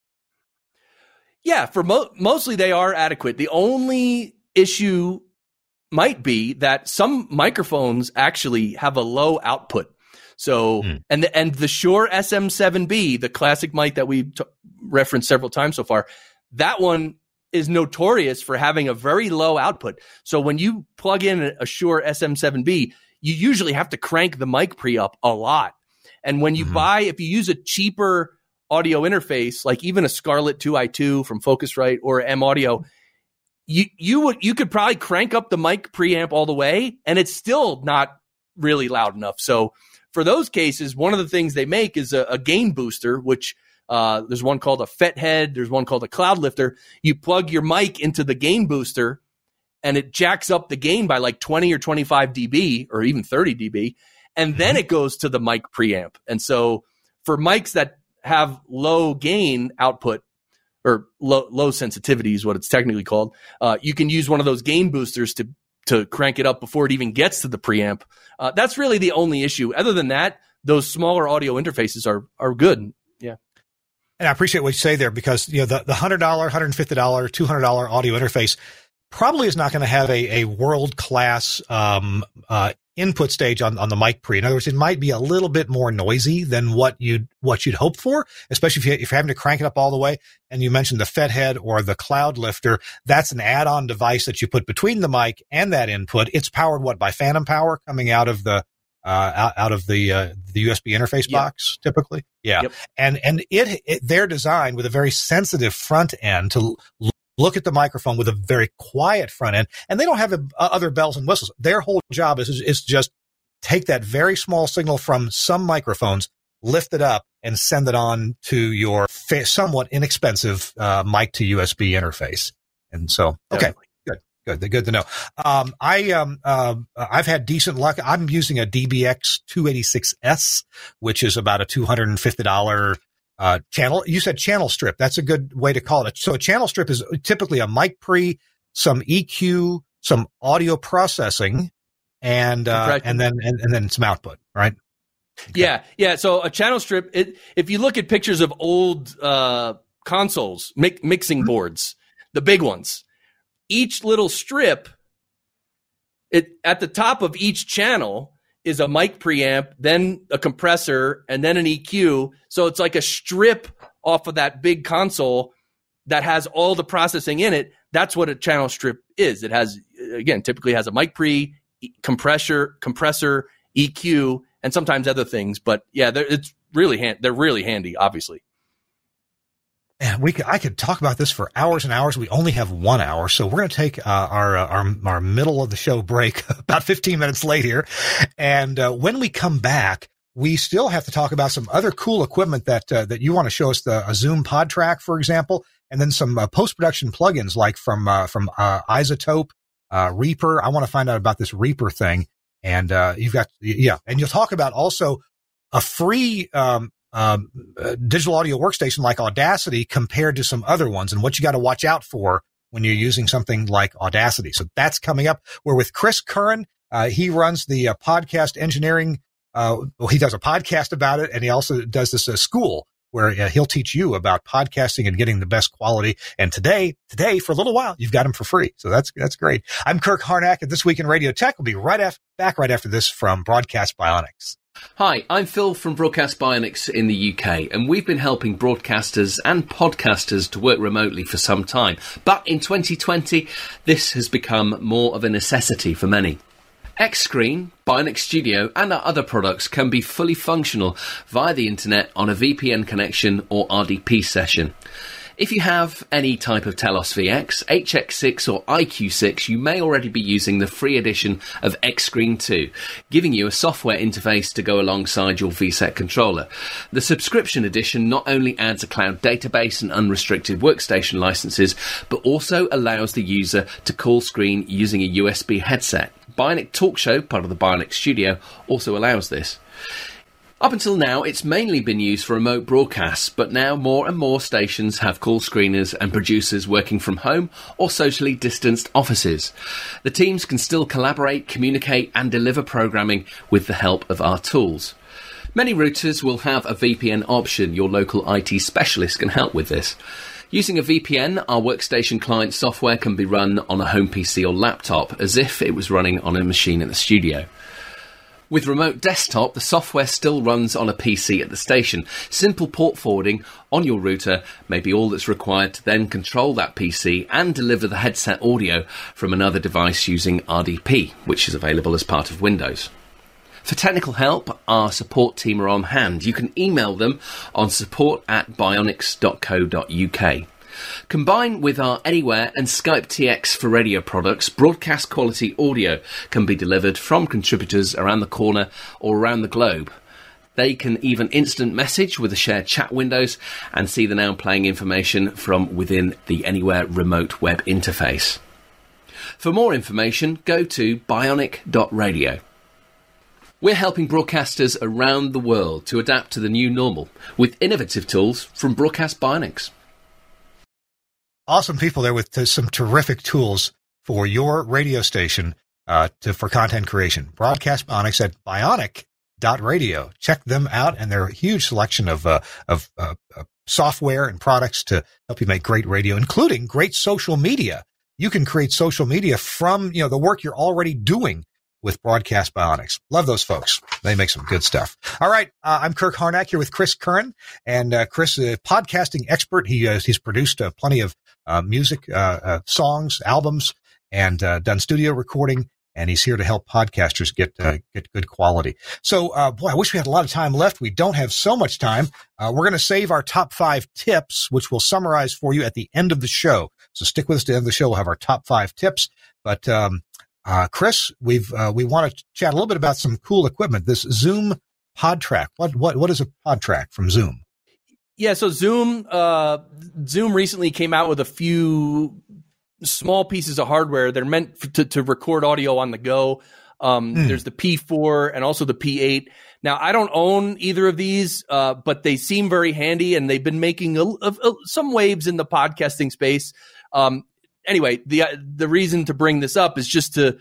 Yeah, for mostly they are adequate. The only issue might be that some microphones actually have a low output. So, and the Shure SM7B, the classic mic that we referenced several times so far, that one is notorious for having a very low output. So when you plug in a Shure SM7B, you usually have to crank the mic pre up a lot. And when you if you use a cheaper audio interface, like even a Scarlett 2i2 from Focusrite or M Audio, you could probably crank up the mic preamp all the way, and it's still not really loud enough. So for those cases, one of the things they make is a gain booster, which there's one called a FET head, there's one called a cloud lifter. You plug your mic into the gain booster, and it jacks up the gain by like 20 or 25 dB or even 30 dB, and then it goes to the mic preamp. And so for mics that have low gain output, or low sensitivity is what it's technically called, you can use one of those gain boosters to crank it up before it even gets to the preamp. That's really the only issue. Other than that, those smaller audio interfaces are good. Yeah.
And I appreciate what you say there, because the $100, $150, $200 audio interface probably is not going to have a world-class input stage on the mic pre. In other words, it might be a little bit more noisy than what you'd hope for, especially if you're having to crank it up all the way. And you mentioned the FET head or the cloud lifter. That's an add-on device that you put between the mic and that input. It's powered by phantom power coming out of the out of the USB interface box, typically. Yeah.
Yep.
And they're designed with a very sensitive front end to look at the microphone with a very quiet front end. And they don't have other bells and whistles. Their whole job is just take that very small signal from some microphones, lift it up, and send it on to your somewhat inexpensive mic to USB interface. And so, okay. Good to know. I've had decent luck. I'm using a DBX 286S, which is about a $250 channel. You said channel strip. That's a good way to call it. So a channel strip is typically a mic pre, some EQ, some audio processing, and then some output, right?
Okay. Yeah. So a channel strip. If you look at pictures of old consoles, mixing boards, the big ones. Each little strip, at the top of each channel is a mic preamp, then a compressor, and then an EQ. So it's like a strip off of that big console that has all the processing in it. That's what a channel strip is. It has, again, typically has a mic pre, compressor, EQ, and sometimes other things. But yeah, they're really handy, obviously.
And I could talk about this for hours and hours. We only have 1 hour, so we're going to take our middle of the show break about 15 minutes late here. And when we come back, we still have to talk about some other cool equipment that you want to show us, a Zoom PodTrack, for example, and then some post-production plugins like from iZotope, Reaper. I want to find out about this Reaper thing. And you've got and you'll talk about also a free digital audio workstation like Audacity compared to some other ones and what you got to watch out for when you're using something like Audacity. So that's coming up. We're with Chris Curran. He runs the podcast engineering. He does a podcast about it, and he also does this school where he'll teach you about podcasting and getting the best quality. And today, for a little while, you've got him for free. So that's great. I'm Kirk Harnack, and This Week in Radio Tech will be back right after this from Broadcast Bionics.
Hi, I'm Phil from Broadcast Bionics in the UK, and we've been helping broadcasters and podcasters to work remotely for some time. But in 2020, this has become more of a necessity for many. Xscreen, Bionic Studio and our other products can be fully functional via the internet on a VPN connection or RDP session. If you have any type of Telos VX, HX6 or IQ6, you may already be using the free edition of Xscreen 2, giving you a software interface to go alongside your VSET controller. The subscription edition not only adds a cloud database and unrestricted workstation licenses, but also allows the user to call screen using a USB headset. Bionic TalkShow, part of the Bionic Studio, also allows this. Up until now, it's mainly been used for remote broadcasts, but now more and more stations have call screeners and producers working from home or socially distanced offices. The teams can still collaborate, communicate and deliver programming with the help of our tools. Many routers will have a VPN option. Your local IT specialist can help with this. Using a VPN, our workstation client software can be run on a home PC or laptop as if it was running on a machine in the studio. With Remote Desktop, the software still runs on a PC at the station. Simple port forwarding on your router may be all that's required to then control that PC and deliver the headset audio from another device using RDP, which is available as part of Windows. For technical help, our support team are on hand. You can email them on support@bionics.co.uk. Combined with our Anywhere and Skype TX for radio products, broadcast quality audio can be delivered from contributors around the corner or around the globe. They can even instant message with the shared chat windows and see the now playing information from within the Anywhere remote web interface. For more information, go to bionic.radio. We're helping broadcasters around the world to adapt to the new normal with innovative tools from Broadcast Bionics.
Awesome people there with some terrific tools for your radio station for content creation. Broadcast Bionics at bionic.radio. Check them out, and they're a huge selection of software and products to help you make great radio, including great social media. You can create social media from the work you're already doing with Broadcast Bionics. Love those folks. They make some good stuff. All right. I'm Kirk Harnack here with Chris Curran, and Chris is a podcasting expert. He's produced plenty of music, songs, albums, and done studio recording. and he's here to help podcasters get good quality. So, boy, I wish we had a lot of time left. We don't have so much time. We're going to save our top 5 tips, which we'll summarize for you at the end of the show. So stick with us to the end of the show. We'll have our top 5 tips. But Chris, we want to chat a little bit about some cool equipment. This Zoom PodTrack. What is a PodTrack from Zoom?
Yeah, so Zoom recently came out with a few small pieces of hardware. They're meant to record audio on the go. There's the P4 and also the P8. Now, I don't own either of these, but they seem very handy, and they've been making some waves in the podcasting space. Anyway, the reason to bring this up is just to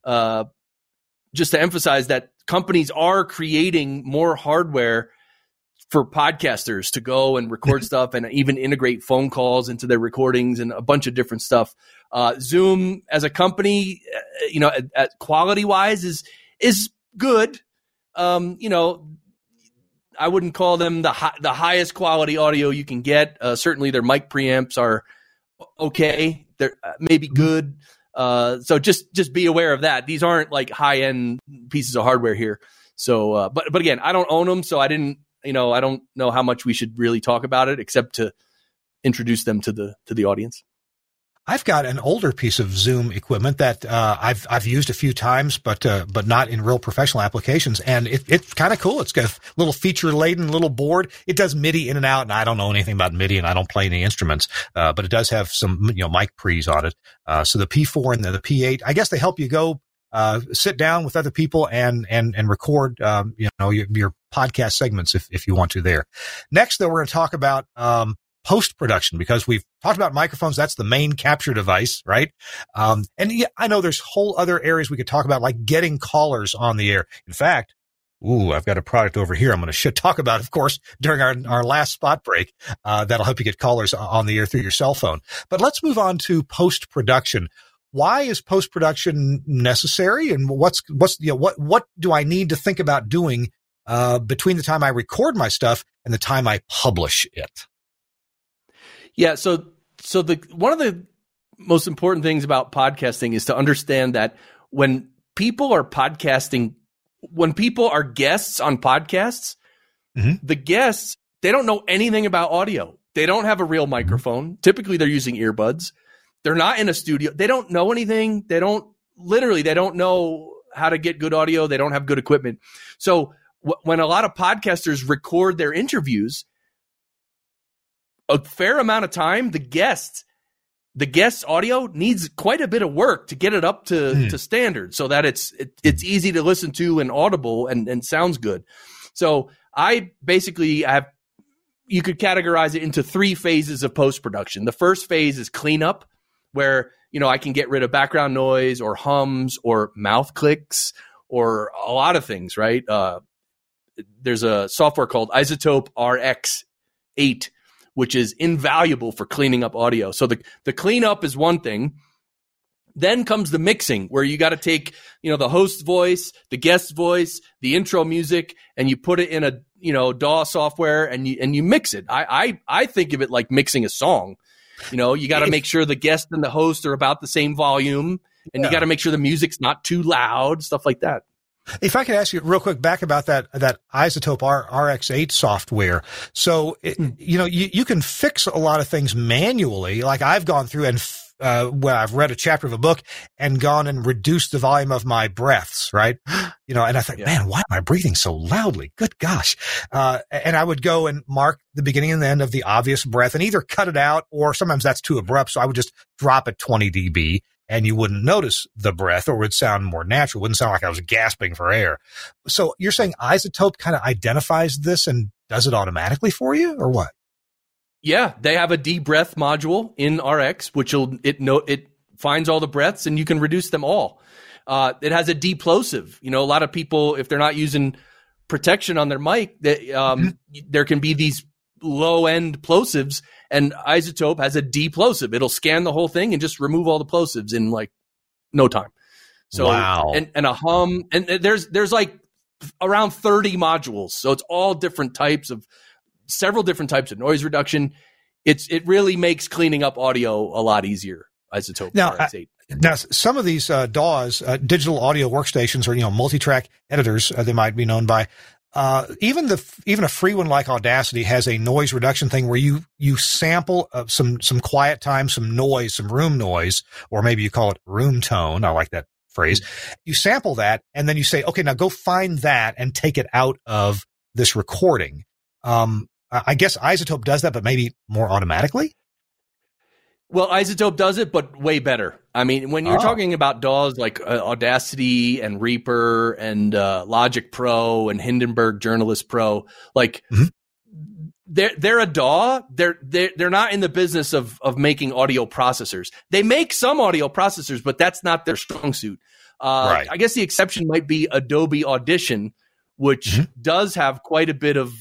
emphasize that companies are creating more hardware for podcasters to go and record stuff and even integrate phone calls into their recordings and a bunch of different stuff. Zoom as a company, at quality wise is good. I wouldn't call them the highest quality audio you can get. Certainly their mic preamps are okay. They're maybe good. So just be aware of that. These aren't like high end pieces of hardware here. So, but again, I don't own them, so I don't know how much we should really talk about it except to introduce them to the audience.
I've got an older piece of Zoom equipment that I've used a few times, but not in real professional applications, and it's kind of cool. It's got a little feature-laden little board. It does MIDI in and out, and I don't know anything about MIDI, and I don't play any instruments, but it does have some mic pre's on it. So the P4 and the P8, I guess they help you go sit down with other people and record your podcast segments if you want to there. Next, though, we're going to talk about post-production, because we've talked about microphones. That's the main capture device, right? And yeah, I know there's whole other areas we could talk about, like getting callers on the air. In fact, I've got a product over here I'm going to talk about, of course, during our last spot break. That'll help you get callers on the air through your cell phone. But let's move on to post-production. Why is post-production necessary, and what do I need to think about doing between the time I record my stuff and the time I publish it?
Yeah, so one of the most important things about podcasting is to understand that when people are podcasting, when people are guests on podcasts, the guests, they don't know anything about audio. They don't have a real microphone. Typically, they're using earbuds. They're not in a studio. They don't know anything. They don't know how to get good audio. They don't have good equipment. So when a lot of podcasters record their interviews, a fair amount of time, the guest's audio needs quite a bit of work to get it up to standard, so that it's easy to listen to and audible and sounds good. So I basically you could categorize it into 3 phases of post-production. The first phase is cleanup, where I can get rid of background noise or hums or mouth clicks or a lot of things, right? There's a software called iZotope RX8, which is invaluable for cleaning up audio. So the cleanup is one thing. Then comes the mixing, where you got to take, the host's voice, the guest's voice, the intro music, and you put it in a, DAW software and you mix it. I think of it like mixing a song. You got to make sure the guest and the host are about the same volume, and you got to make sure the music's not too loud, stuff like that.
If I could ask you real quick back about that iZotope RX8 software. So, you can fix a lot of things manually. Like I've gone through and I've read a chapter of a book and gone and reduced the volume of my breaths, right? And I thought, man, why am I breathing so loudly? Good gosh. And I would go and mark the beginning and the end of the obvious breath and either cut it out, or sometimes that's too abrupt. So I would just drop it 20 dB. And you wouldn't notice the breath, or it would sound more natural. It wouldn't sound like I was gasping for air. So you're saying iZotope kind of identifies this and does it automatically for you, or what?
Yeah, they have a de-breath module in RX, which it finds all the breaths, and you can reduce them all. It has a de-plosive. A lot of people, if they're not using protection on their mic, there can be these low-end plosives, and iZotope has a de-plosive. It'll scan the whole thing and just remove all the plosives in like no time. So, wow. And a hum, and there's like around 30 modules. So it's all several different types of noise reduction. It really makes cleaning up audio a lot easier. iZotope
Now,
RX8.
Now, some of these DAWs, digital audio workstations, or multi-track editors, they might be known by. Even a free one like Audacity has a noise reduction thing where you sample some quiet time, some noise, some room noise, or maybe you call it room tone. I like that phrase. You sample that, and then you say, okay, now go find that and take it out of this recording. I guess iZotope does that, but maybe more automatically.
Well, iZotope does it, but way better. I mean, when you're talking about DAWs like Audacity and Reaper and Logic Pro and Hindenburg Journalist Pro, like they're a DAW. They're not in the business of making audio processors. They make some audio processors, but that's not their strong suit. Right. I guess the exception might be Adobe Audition, which does have quite a bit of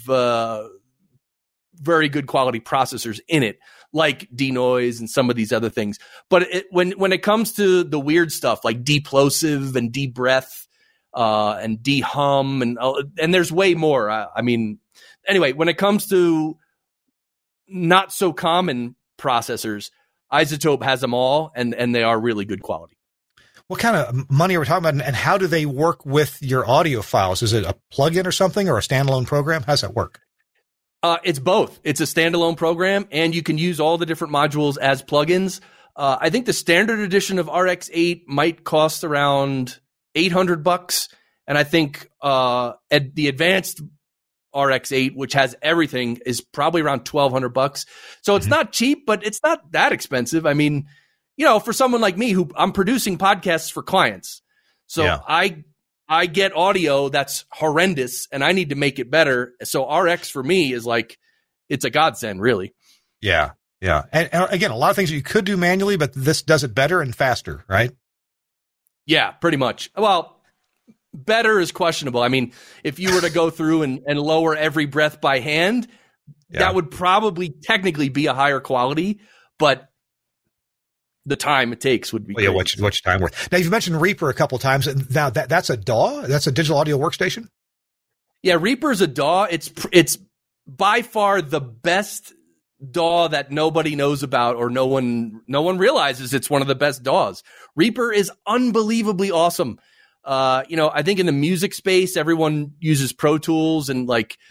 very good quality processors in it, like denoise and some of these other things. But when it comes to the weird stuff like deplosive and debreath and dehum and there's way more. I mean, anyway, when it comes to not so common processors, iZotope has them all, and they are really good quality.
What kind of money are we talking about, and how do they work with your audio files? Is it a plugin or something, or a standalone program? How does that work?
It's both. It's a standalone program, and you can use all the different modules as plugins. I think the standard edition of RX8 might cost around $800, and I think the advanced RX8, which has everything, is probably around $1,200. So it's not cheap, but it's not that expensive. I mean, for someone like me who I'm producing podcasts for clients, so I get audio that's horrendous and I need to make it better. So RX for me is like, it's a godsend, really. Yeah. Yeah. And again, a lot of things you could do manually, but this does it better and faster, right? Yeah, pretty much. Well, better is questionable. I mean, if you were to go through and lower every breath by hand, that would probably technically be a higher quality, but the time it takes would be what's time worth. Now, you've mentioned Reaper a couple of times. Now, that's a DAW? That's a digital audio workstation? Yeah, Reaper's a DAW. It's by far the best DAW that nobody knows about, or no one realizes it's one of the best DAWs. Reaper is unbelievably awesome. I think in the music space, everyone uses Pro Tools, and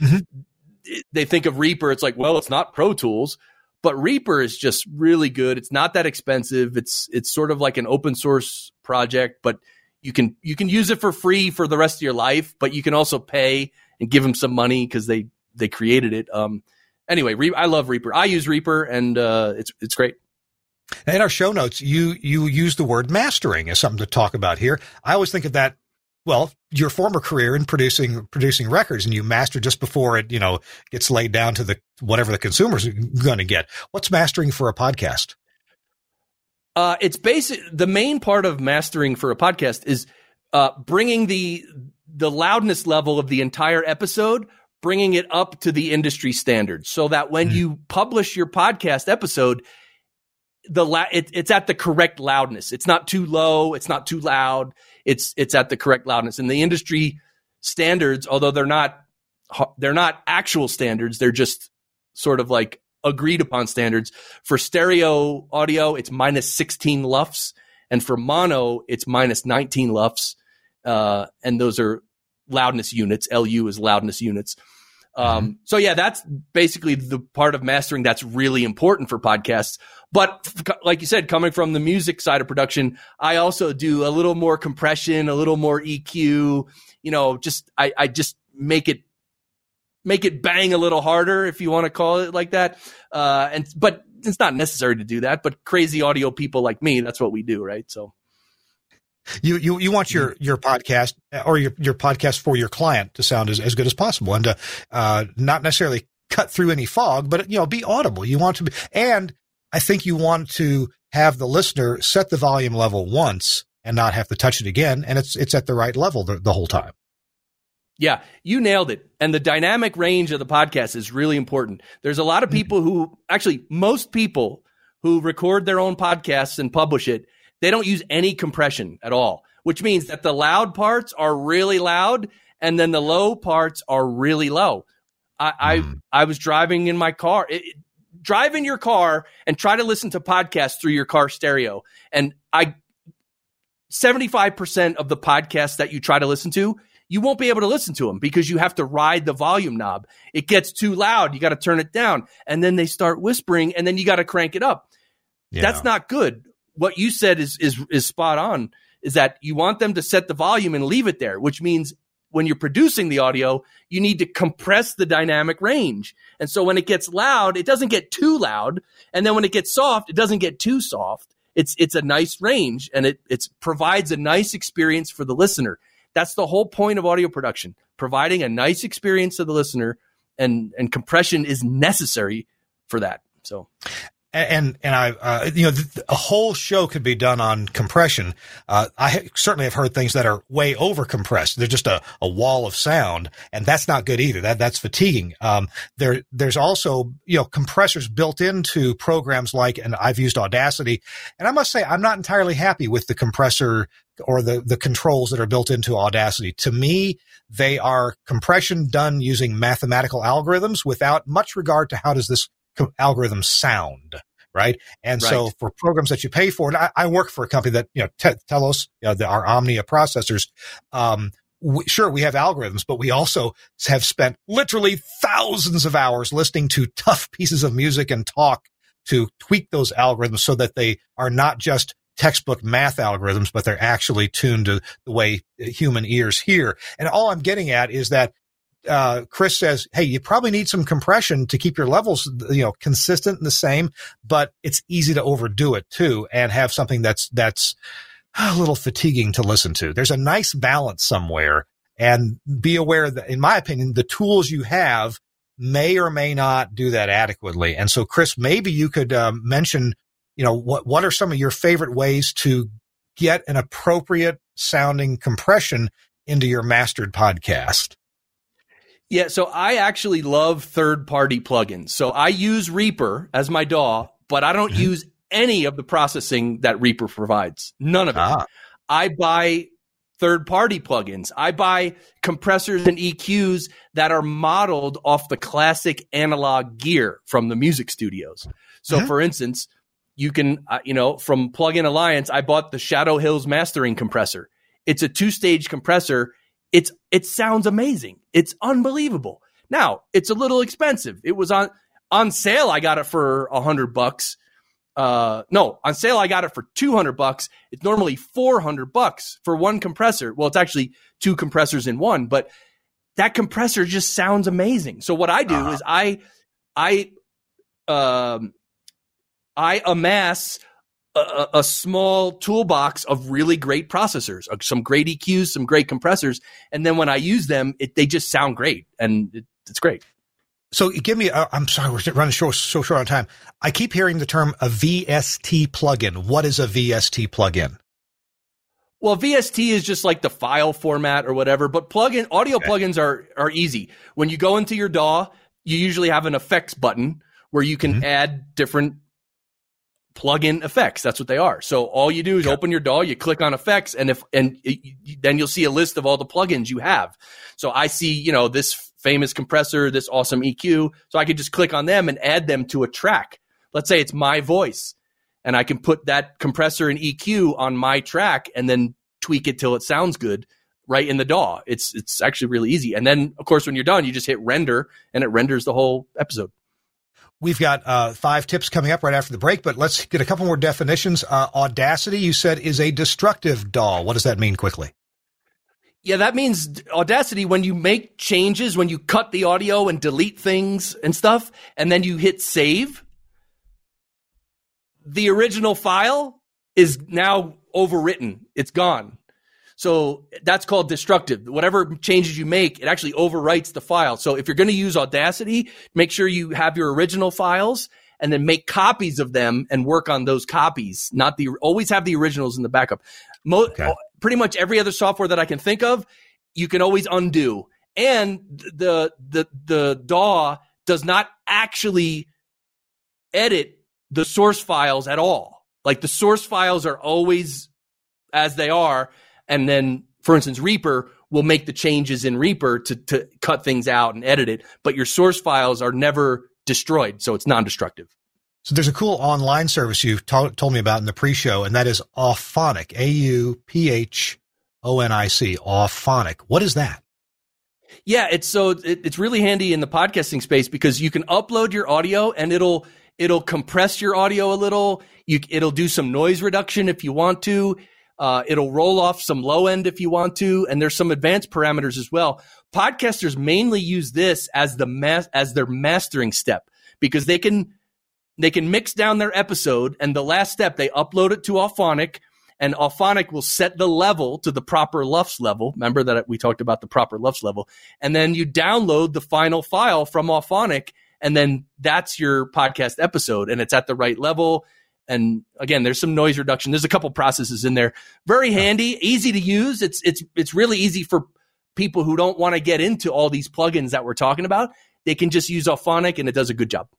they think of Reaper. It's like, well, it's not Pro Tools. But Reaper is just really good. It's not that expensive. It's sort of like an open source project, but you can use it for free for the rest of your life. But you can also pay and give them some money because they created it. Anyway, I love Reaper. I use Reaper, and it's great. In our show notes, you use the word mastering as something to talk about here. I always think of that. Well, your former career in producing records, and you master just before it, gets laid down to whatever the consumer's going to get. What's mastering for a podcast? It's basic. The main part of mastering for a podcast is bringing the loudness level of the entire episode, bringing it up to the industry standards, so that when you publish your podcast episode, it's at the correct loudness. It's not too low. It's not too loud. It's at the correct loudness. And the industry standards, although they're not actual standards, they're just sort of like agreed upon standards. For stereo audio, it's minus 16 LUFS, and for mono, it's minus 19 LUFS. And those are loudness units. LU is loudness units. So yeah, that's basically the part of mastering that's really important for podcasts. But like you said, coming from the music side of production, I also do a little more compression, a little more EQ, I just make it bang a little harder, if you want to call it like that. But it's not necessary to do that, but crazy audio people like me, that's what we do. Right. So you want your podcast or your podcast for your client to sound as good as possible, and not necessarily cut through any fog, but be audible. You want to be, and I think you want to have the listener set the volume level once and not have to touch it again, and it's at the right level the whole time. Yeah, you nailed it. And the dynamic range of the podcast is really important. There's a lot of people most people who record their own podcasts and publish it, they don't use any compression at all, which means that the loud parts are really loud and then the low parts are really low. I was driving in my car. drive in your car and try to listen to podcasts through your car stereo. And 75% of the podcasts that you try to listen to, you won't be able to listen to them because you have to ride the volume knob. It gets too loud. You got to turn it down. And then they start whispering, and then you got to crank it up. Yeah. That's not good. What you said is spot on, is that you want them to set the volume and leave it there, which means when you're producing the audio, you need to compress the dynamic range. And so when it gets loud, it doesn't get too loud. And then when it gets soft, it doesn't get too soft. It's a nice range, and it provides a nice experience for the listener. That's the whole point of audio production, providing a nice experience to the listener, and compression is necessary for that. So.
And I, a whole show could be done on compression. I certainly have heard things that are way over compressed. They're just a wall of sound, and that's not good either. That's fatiguing. There's also, compressors built into programs like, and I've used Audacity, and I must say I'm not entirely happy with the compressor or the controls that are built into Audacity. To me, they are compression done using mathematical algorithms without much regard to how does this algorithm sound, right? And so for programs that you pay for, and I work for a company that, Telos, our Omnia processors, sure, we have algorithms, but we also have spent literally thousands of hours listening to tough pieces of music and talk to tweak those algorithms so that they are not just textbook math algorithms, but they're actually tuned to the way human ears hear. And all I'm getting at is that Chris says, hey, you probably need some compression to keep your levels, consistent and the same, but it's easy to overdo it too and have something that's a little fatiguing to listen to. There's a nice balance somewhere, and be aware that, in my opinion, the tools you have may or may not do that adequately. And so, Chris, maybe you could mention, what are some of your favorite ways to get an appropriate sounding compression into your mastered podcast?
Yeah, so I actually love third-party plugins. So I use Reaper as my DAW, but I don't use any of the processing that Reaper provides. None of it. I buy third-party plugins. I buy compressors and EQs that are modeled off the classic analog gear from the music studios. So, for instance, you can, from Plugin Alliance, I bought the Shadow Hills mastering compressor. It's a 2-stage compressor. It sounds amazing. It's unbelievable. Now, it's a little expensive. It was on sale. I got it for $100. On sale I got it for $200. It's normally $400 for one compressor. Well, it's actually 2 compressors in one, but that compressor just sounds amazing. So what I do is I amass a small toolbox of really great processors, some great EQs, some great compressors. And then when I use them, they just sound great, and it's great.
So give me, I'm sorry, we're running so short on time. I keep hearing the term a VST plugin. What is a VST plugin?
Well, VST is just like the file format or whatever, but audio plugins are easy. When you go into your DAW, you usually have an effects button where you can add different plug-in effects. That's what they are. So all you do is open your DAW, you click on effects, and then you'll see a list of all the plugins you have. So I see, this famous compressor, this awesome EQ. So I could just click on them and add them to a track. Let's say it's my voice, and I can put that compressor and EQ on my track and then tweak it till it sounds good right in the DAW. It's actually really easy. And then, of course, when you're done, you just hit render, and it renders the whole episode.
We've got 5 tips coming up right after the break, but let's get a couple more definitions. Audacity, you said, is a destructive DAW. What does that mean quickly?
Yeah, that means Audacity, when you make changes, when you cut the audio and delete things and stuff, and then you hit save, the original file is now overwritten. It's gone. So that's called destructive. Whatever changes you make, it actually overwrites the file. So if you're going to use Audacity, make sure you have your original files and then make copies of them and work on those copies. Always have the originals in the backup. Pretty much every other software that I can think of, you can always undo. And the DAW does not actually edit the source files at all. Like, the source files are always as they are. And then, for instance, Reaper will make the changes in Reaper to cut things out and edit it. But your source files are never destroyed, so it's non-destructive.
So there's a cool online service you told me about in the pre-show, and that is Auphonic, Auphonic, Auphonic. What is that?
Yeah, it's really handy in the podcasting space because you can upload your audio and it'll compress your audio a little. It'll do some noise reduction if you want to. It'll roll off some low end if you want to, and there's some advanced parameters as well. Podcasters mainly use this as their mastering step because they can mix down their episode, and the last step they upload it to Auphonic, and Auphonic will set the level to the proper LUFS level. Remember that we talked about the proper LUFS level, and then you download the final file from Auphonic, and then that's your podcast episode, and it's at the right level. And again, there's some noise reduction. There's a couple processes in there. Very handy, easy to use. It's really easy for people who don't want to get into all these plugins that we're talking about. They can just use Auphonic, and it does a good job.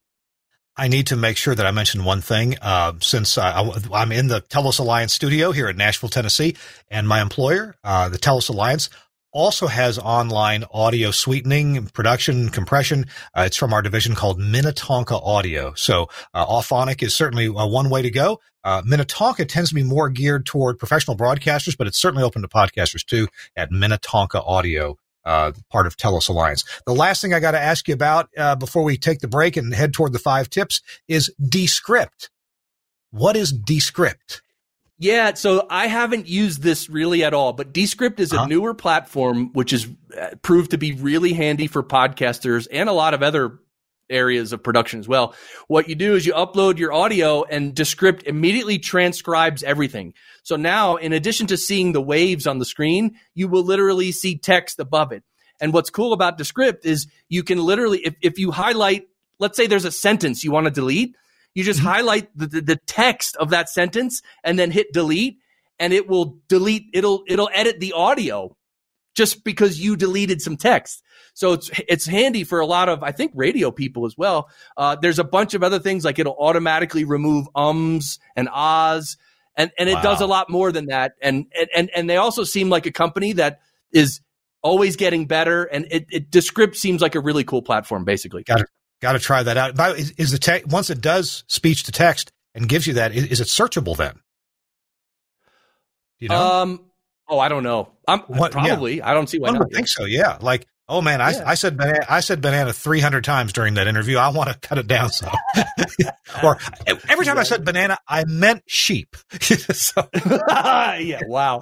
I need to make sure that I mention one thing. Since I'm in the Telos Alliance studio here in Nashville, Tennessee, and my employer, the Telos Alliance, also has online audio sweetening, production, compression. It's from our division called Minnetonka Audio. So Auphonic is certainly one way to go. Minnetonka tends to be more geared toward professional broadcasters, but it's certainly open to podcasters too at Minnetonka Audio, part of Telos Alliance. The last thing I got to ask you about before we take the break and head toward the 5 tips is Descript. What is Descript?
Yeah, so I haven't used this really at all, but Descript is a newer platform which is proved to be really handy for podcasters and a lot of other areas of production as well. What you do is you upload your audio and Descript immediately transcribes everything. So now, in addition to seeing the waves on the screen, you will literally see text above it. And what's cool about Descript is you can literally, if you highlight, let's say there's a sentence you want to delete, you just highlight the text of that sentence and then hit delete, and it will delete. It'll edit the audio just because you deleted some text. So it's handy for a lot of, I think, radio people as well. There's a bunch of other things, like it'll automatically remove ums and ahs, and it does a lot more than that. And they also seem like a company that is always getting better. And Descript seems like a really cool platform, basically.
Got to try that out. Is the once it does speech to text and gives you that, is it searchable then? Do you know?
I don't know. Probably. Yeah. I don't see why not.
I think so. Yeah. Like, oh man, I said banana 300 times during that interview. I want to cut it down some. Or every time I said banana, I meant sheep.
Yeah. Wow.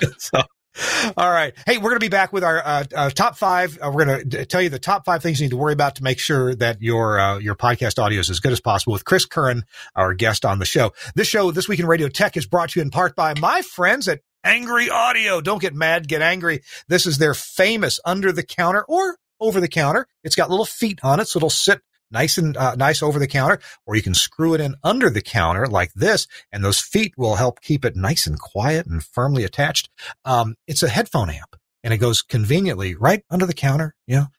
All right. Hey, we're going to be back with our top 5. We're going to tell you the top 5 things you need to worry about to make sure that your podcast audio is as good as possible with Chris Curran, our guest on the show. This Week in Radio Tech is brought to you in part by my friends at Angry Audio. Don't get mad, get angry. This is their famous under-the-counter or over-the-counter. It's got little feet on it, so it'll sit nice and nice over the counter, or you can screw it in under the counter like this, and those feet will help keep it nice and quiet and firmly attached. It's a headphone amp, and it goes conveniently right under the counter,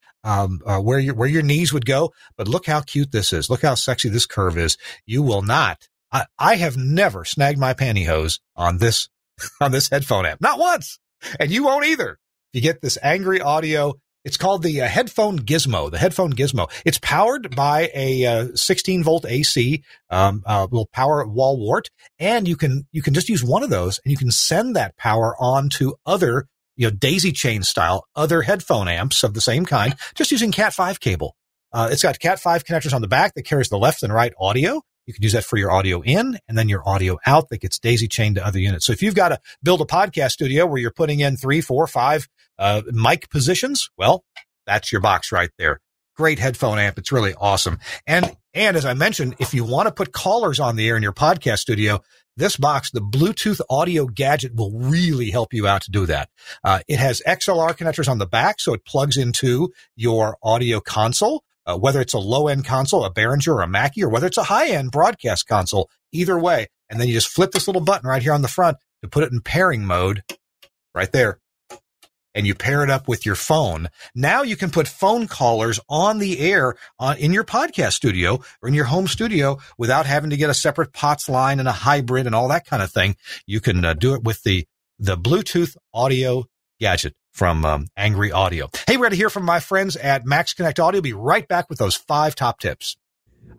where your knees would go. But look how cute this is. Look how sexy this curve is. You will not. I have never snagged my pantyhose on this headphone amp, not once, and you won't either. You get this Angry Audio. It's called the Headphone Gizmo, the Headphone Gizmo. It's powered by a 16-volt AC, little power wall wart, and you can just use one of those, and you can send that power on to other, daisy chain style, other headphone amps of the same kind, just using Cat5 cable. It's got Cat5 connectors on the back that carries the left and right audio. You can use that for your audio in and then your audio out that gets daisy chained to other units. So if you've got to build a podcast studio where you're putting in 3, 4, 5 mic positions, well, that's your box right there. Great headphone amp. It's really awesome. And as I mentioned, if you want to put callers on the air in your podcast studio, this box, the Bluetooth audio gadget, will really help you out to do that. It has XLR connectors on the back, so it plugs into your audio console. Whether it's a low-end console, a Behringer or a Mackie, or whether it's a high-end broadcast console, either way. And then you just flip this little button right here on the front to put it in pairing mode right there. And you pair it up with your phone. Now you can put phone callers on the air in your podcast studio or in your home studio without having to get a separate POTS line and a hybrid and all that kind of thing. You can do it with the Bluetooth audio gadget from Angry Audio. Hey, we're going to hear from my friends at Max Connect Audio. Be right back with those 5 top tips.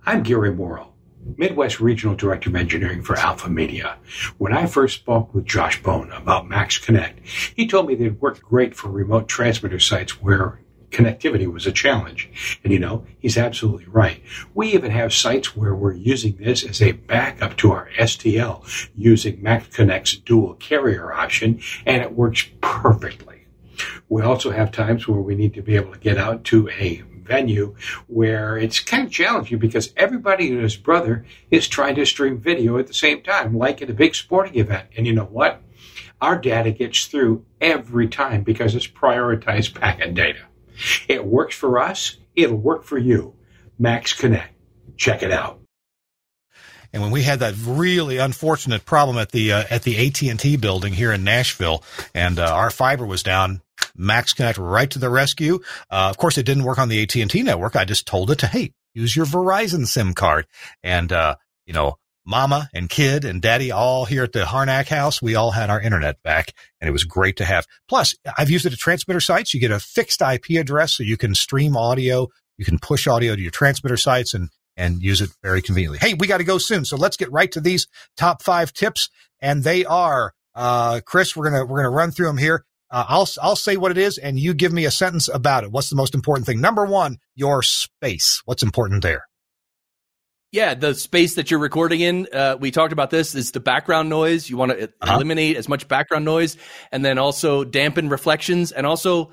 I'm Gary Morrill, Midwest Regional Director of Engineering for Alpha Media. When I first spoke with Josh Bone about Max Connect, he told me that it worked great for remote transmitter sites where connectivity was a challenge. And he's absolutely right. We even have sites where we're using this as a backup to our STL using Max Connect's dual carrier option, and it works perfectly. We also have times where we need to be able to get out to a venue where it's kind of challenging because everybody and his brother is trying to stream video at the same time, like at a big sporting event. And you know what? Our data gets through every time because it's prioritized packet data. It works for us. It'll work for you. Max Connect. Check it out.
And when we had that really unfortunate problem at the AT&T building here in Nashville, and our fiber was down, Max Connect right to the rescue. Of course, it didn't work on the AT&T network. I just told it to, hey, use your Verizon SIM card. And, Mama and kid and daddy all here at the Harnack house, we all had our internet back, and it was great to have. Plus, I've used it at transmitter sites. You get a fixed IP address so you can stream audio. You can push audio to your transmitter sites and use it very conveniently. Hey, we got to go soon. So let's get right to these top 5 tips. And they are, Chris, we're going to run through them here. I'll say what it is and you give me a sentence about it. What's the most important thing? Number 1, your space. What's important there?
Yeah, the space that you're recording in, we talked about this, is the background noise. You want to eliminate as much background noise, and then also dampen reflections. And also,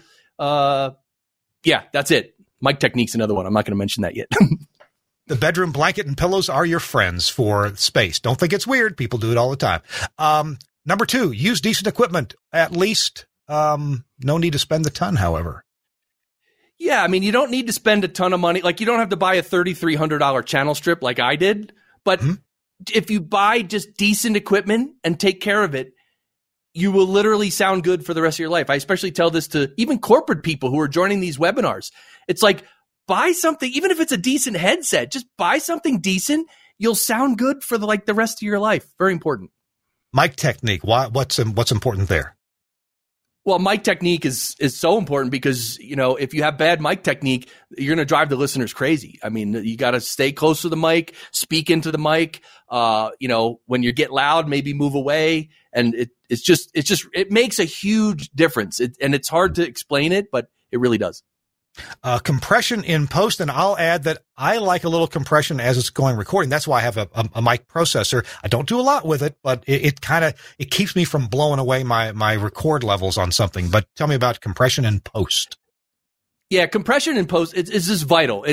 that's it. Mic Technique's another one. I'm not going to mention that yet.
The bedroom blanket and pillows are your friends for space. Don't think it's weird. People do it all the time. Number 2, use decent equipment. At least, no need to spend the ton, however.
Yeah, I mean, you don't need to spend a ton of money. Like, you don't have to buy a $3,300 channel strip like I did. But if you buy just decent equipment and take care of it, you will literally sound good for the rest of your life. I especially tell this to even corporate people who are joining these webinars. It's like, buy something, even if it's a decent headset, just buy something decent. You'll sound good for the rest of your life. Very important.
Mic Technique. What's important there?
Well, Mic Technique is so important because, if you have bad Mic Technique, you're going to drive the listeners crazy. I mean, you got to stay close to the mic, speak into the mic. When you get loud, maybe move away. And it makes a huge difference. And it's hard to explain it, but it really does.
Compression in post, and I'll add that I like a little compression as it's going recording. That's why I have a mic processor. I don't do a lot with it, but it keeps me from blowing away my record levels on something. But tell me about compression in post.
Yeah, compression in post is just vital.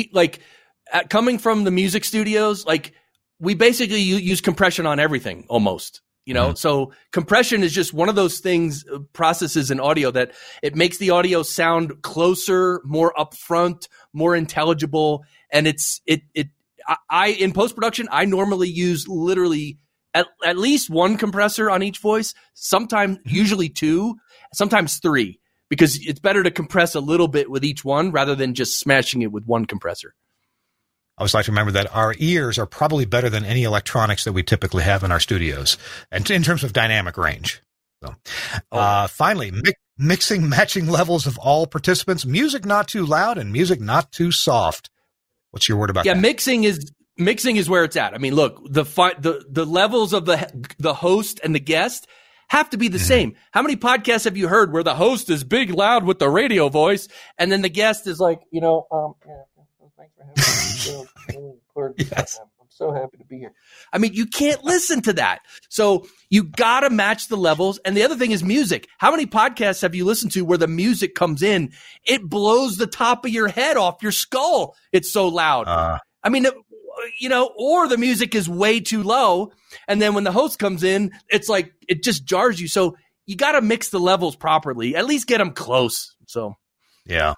Coming from the music studios, we basically use compression on everything almost. So compression is just one of those processes in audio that it makes the audio sound closer, more upfront, more intelligible. And in post-production, I normally use literally at least one compressor on each voice, sometimes usually 2, sometimes 3, because it's better to compress a little bit with each one rather than just smashing it with one compressor.
I always like to remember that our ears are probably better than any electronics that we typically have in our studios, and in terms of dynamic range. So, finally, mixing matching levels of all participants. Music not too loud and music not too soft. What's your word about that?
Yeah, mixing is where it's at. I mean, look, the levels of the host and the guest have to be the same. How many podcasts have you heard where the host is big, loud with the radio voice, and then the guest is like, thanks for having me. Yes. I'm so happy to be here. I mean, you can't listen to that. So you got to match the levels. And the other thing is music. How many podcasts have you listened to where the music comes in? It blows the top of your head off your skull. It's so loud. Or the music is way too low. And then when the host comes in, it's like, it just jars you. So you got to mix the levels properly, at least get them close. So.
Yeah.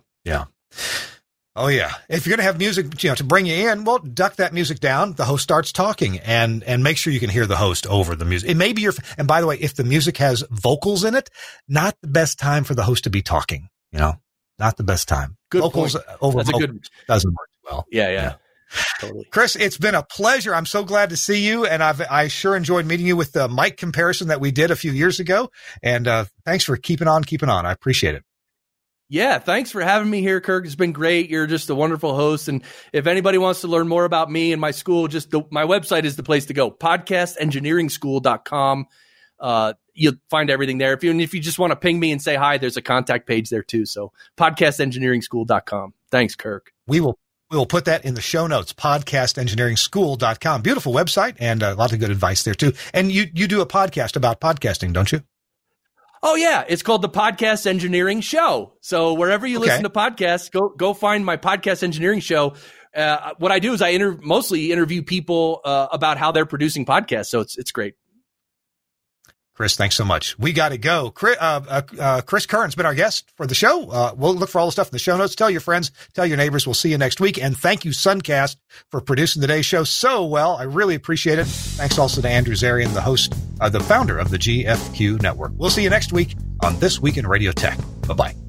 Oh, yeah. If you're going to have music, to bring you in, well, duck that music down. The host starts talking and make sure you can hear the host over the music. It may be and by the way, if the music has vocals in it, not the best time for the host to be talking, not the best time.
Good
vocals
point.
over
That's
vocals doesn't work well.
Yeah. Totally.
Chris, it's been a pleasure. I'm so glad to see you. And I sure enjoyed meeting you with the mic comparison that we did a few years ago. And, thanks for keeping on. I appreciate it.
Yeah, thanks for having me here, Kirk. It's been great. You're just a wonderful host. And if anybody wants to learn more about me and my school, my website is the place to go, podcastengineeringschool.com. You'll find everything there. If you just want to ping me and say hi, there's a contact page there too. So podcastengineeringschool.com. Thanks, Kirk.
We will put that in the show notes, podcastengineeringschool.com. Beautiful website and a lot of good advice there too. And you do a podcast about podcasting, don't you?
Oh yeah, it's called the Podcast Engineering Show. So wherever you listen to podcasts, go find my Podcast Engineering Show. What I do is I mostly interview people about how they're producing podcasts. So it's great.
Chris, thanks so much. We got to go. Chris Curran's been our guest for the show. We'll look for all the stuff in the show notes. Tell your friends, tell your neighbors. We'll see you next week. And thank you, Suncast, for producing today's show so well. I really appreciate it. Thanks also to Andrew Zarian, the founder of the GFQ Network. We'll see you next week on This Week in Radio Tech. Bye-bye.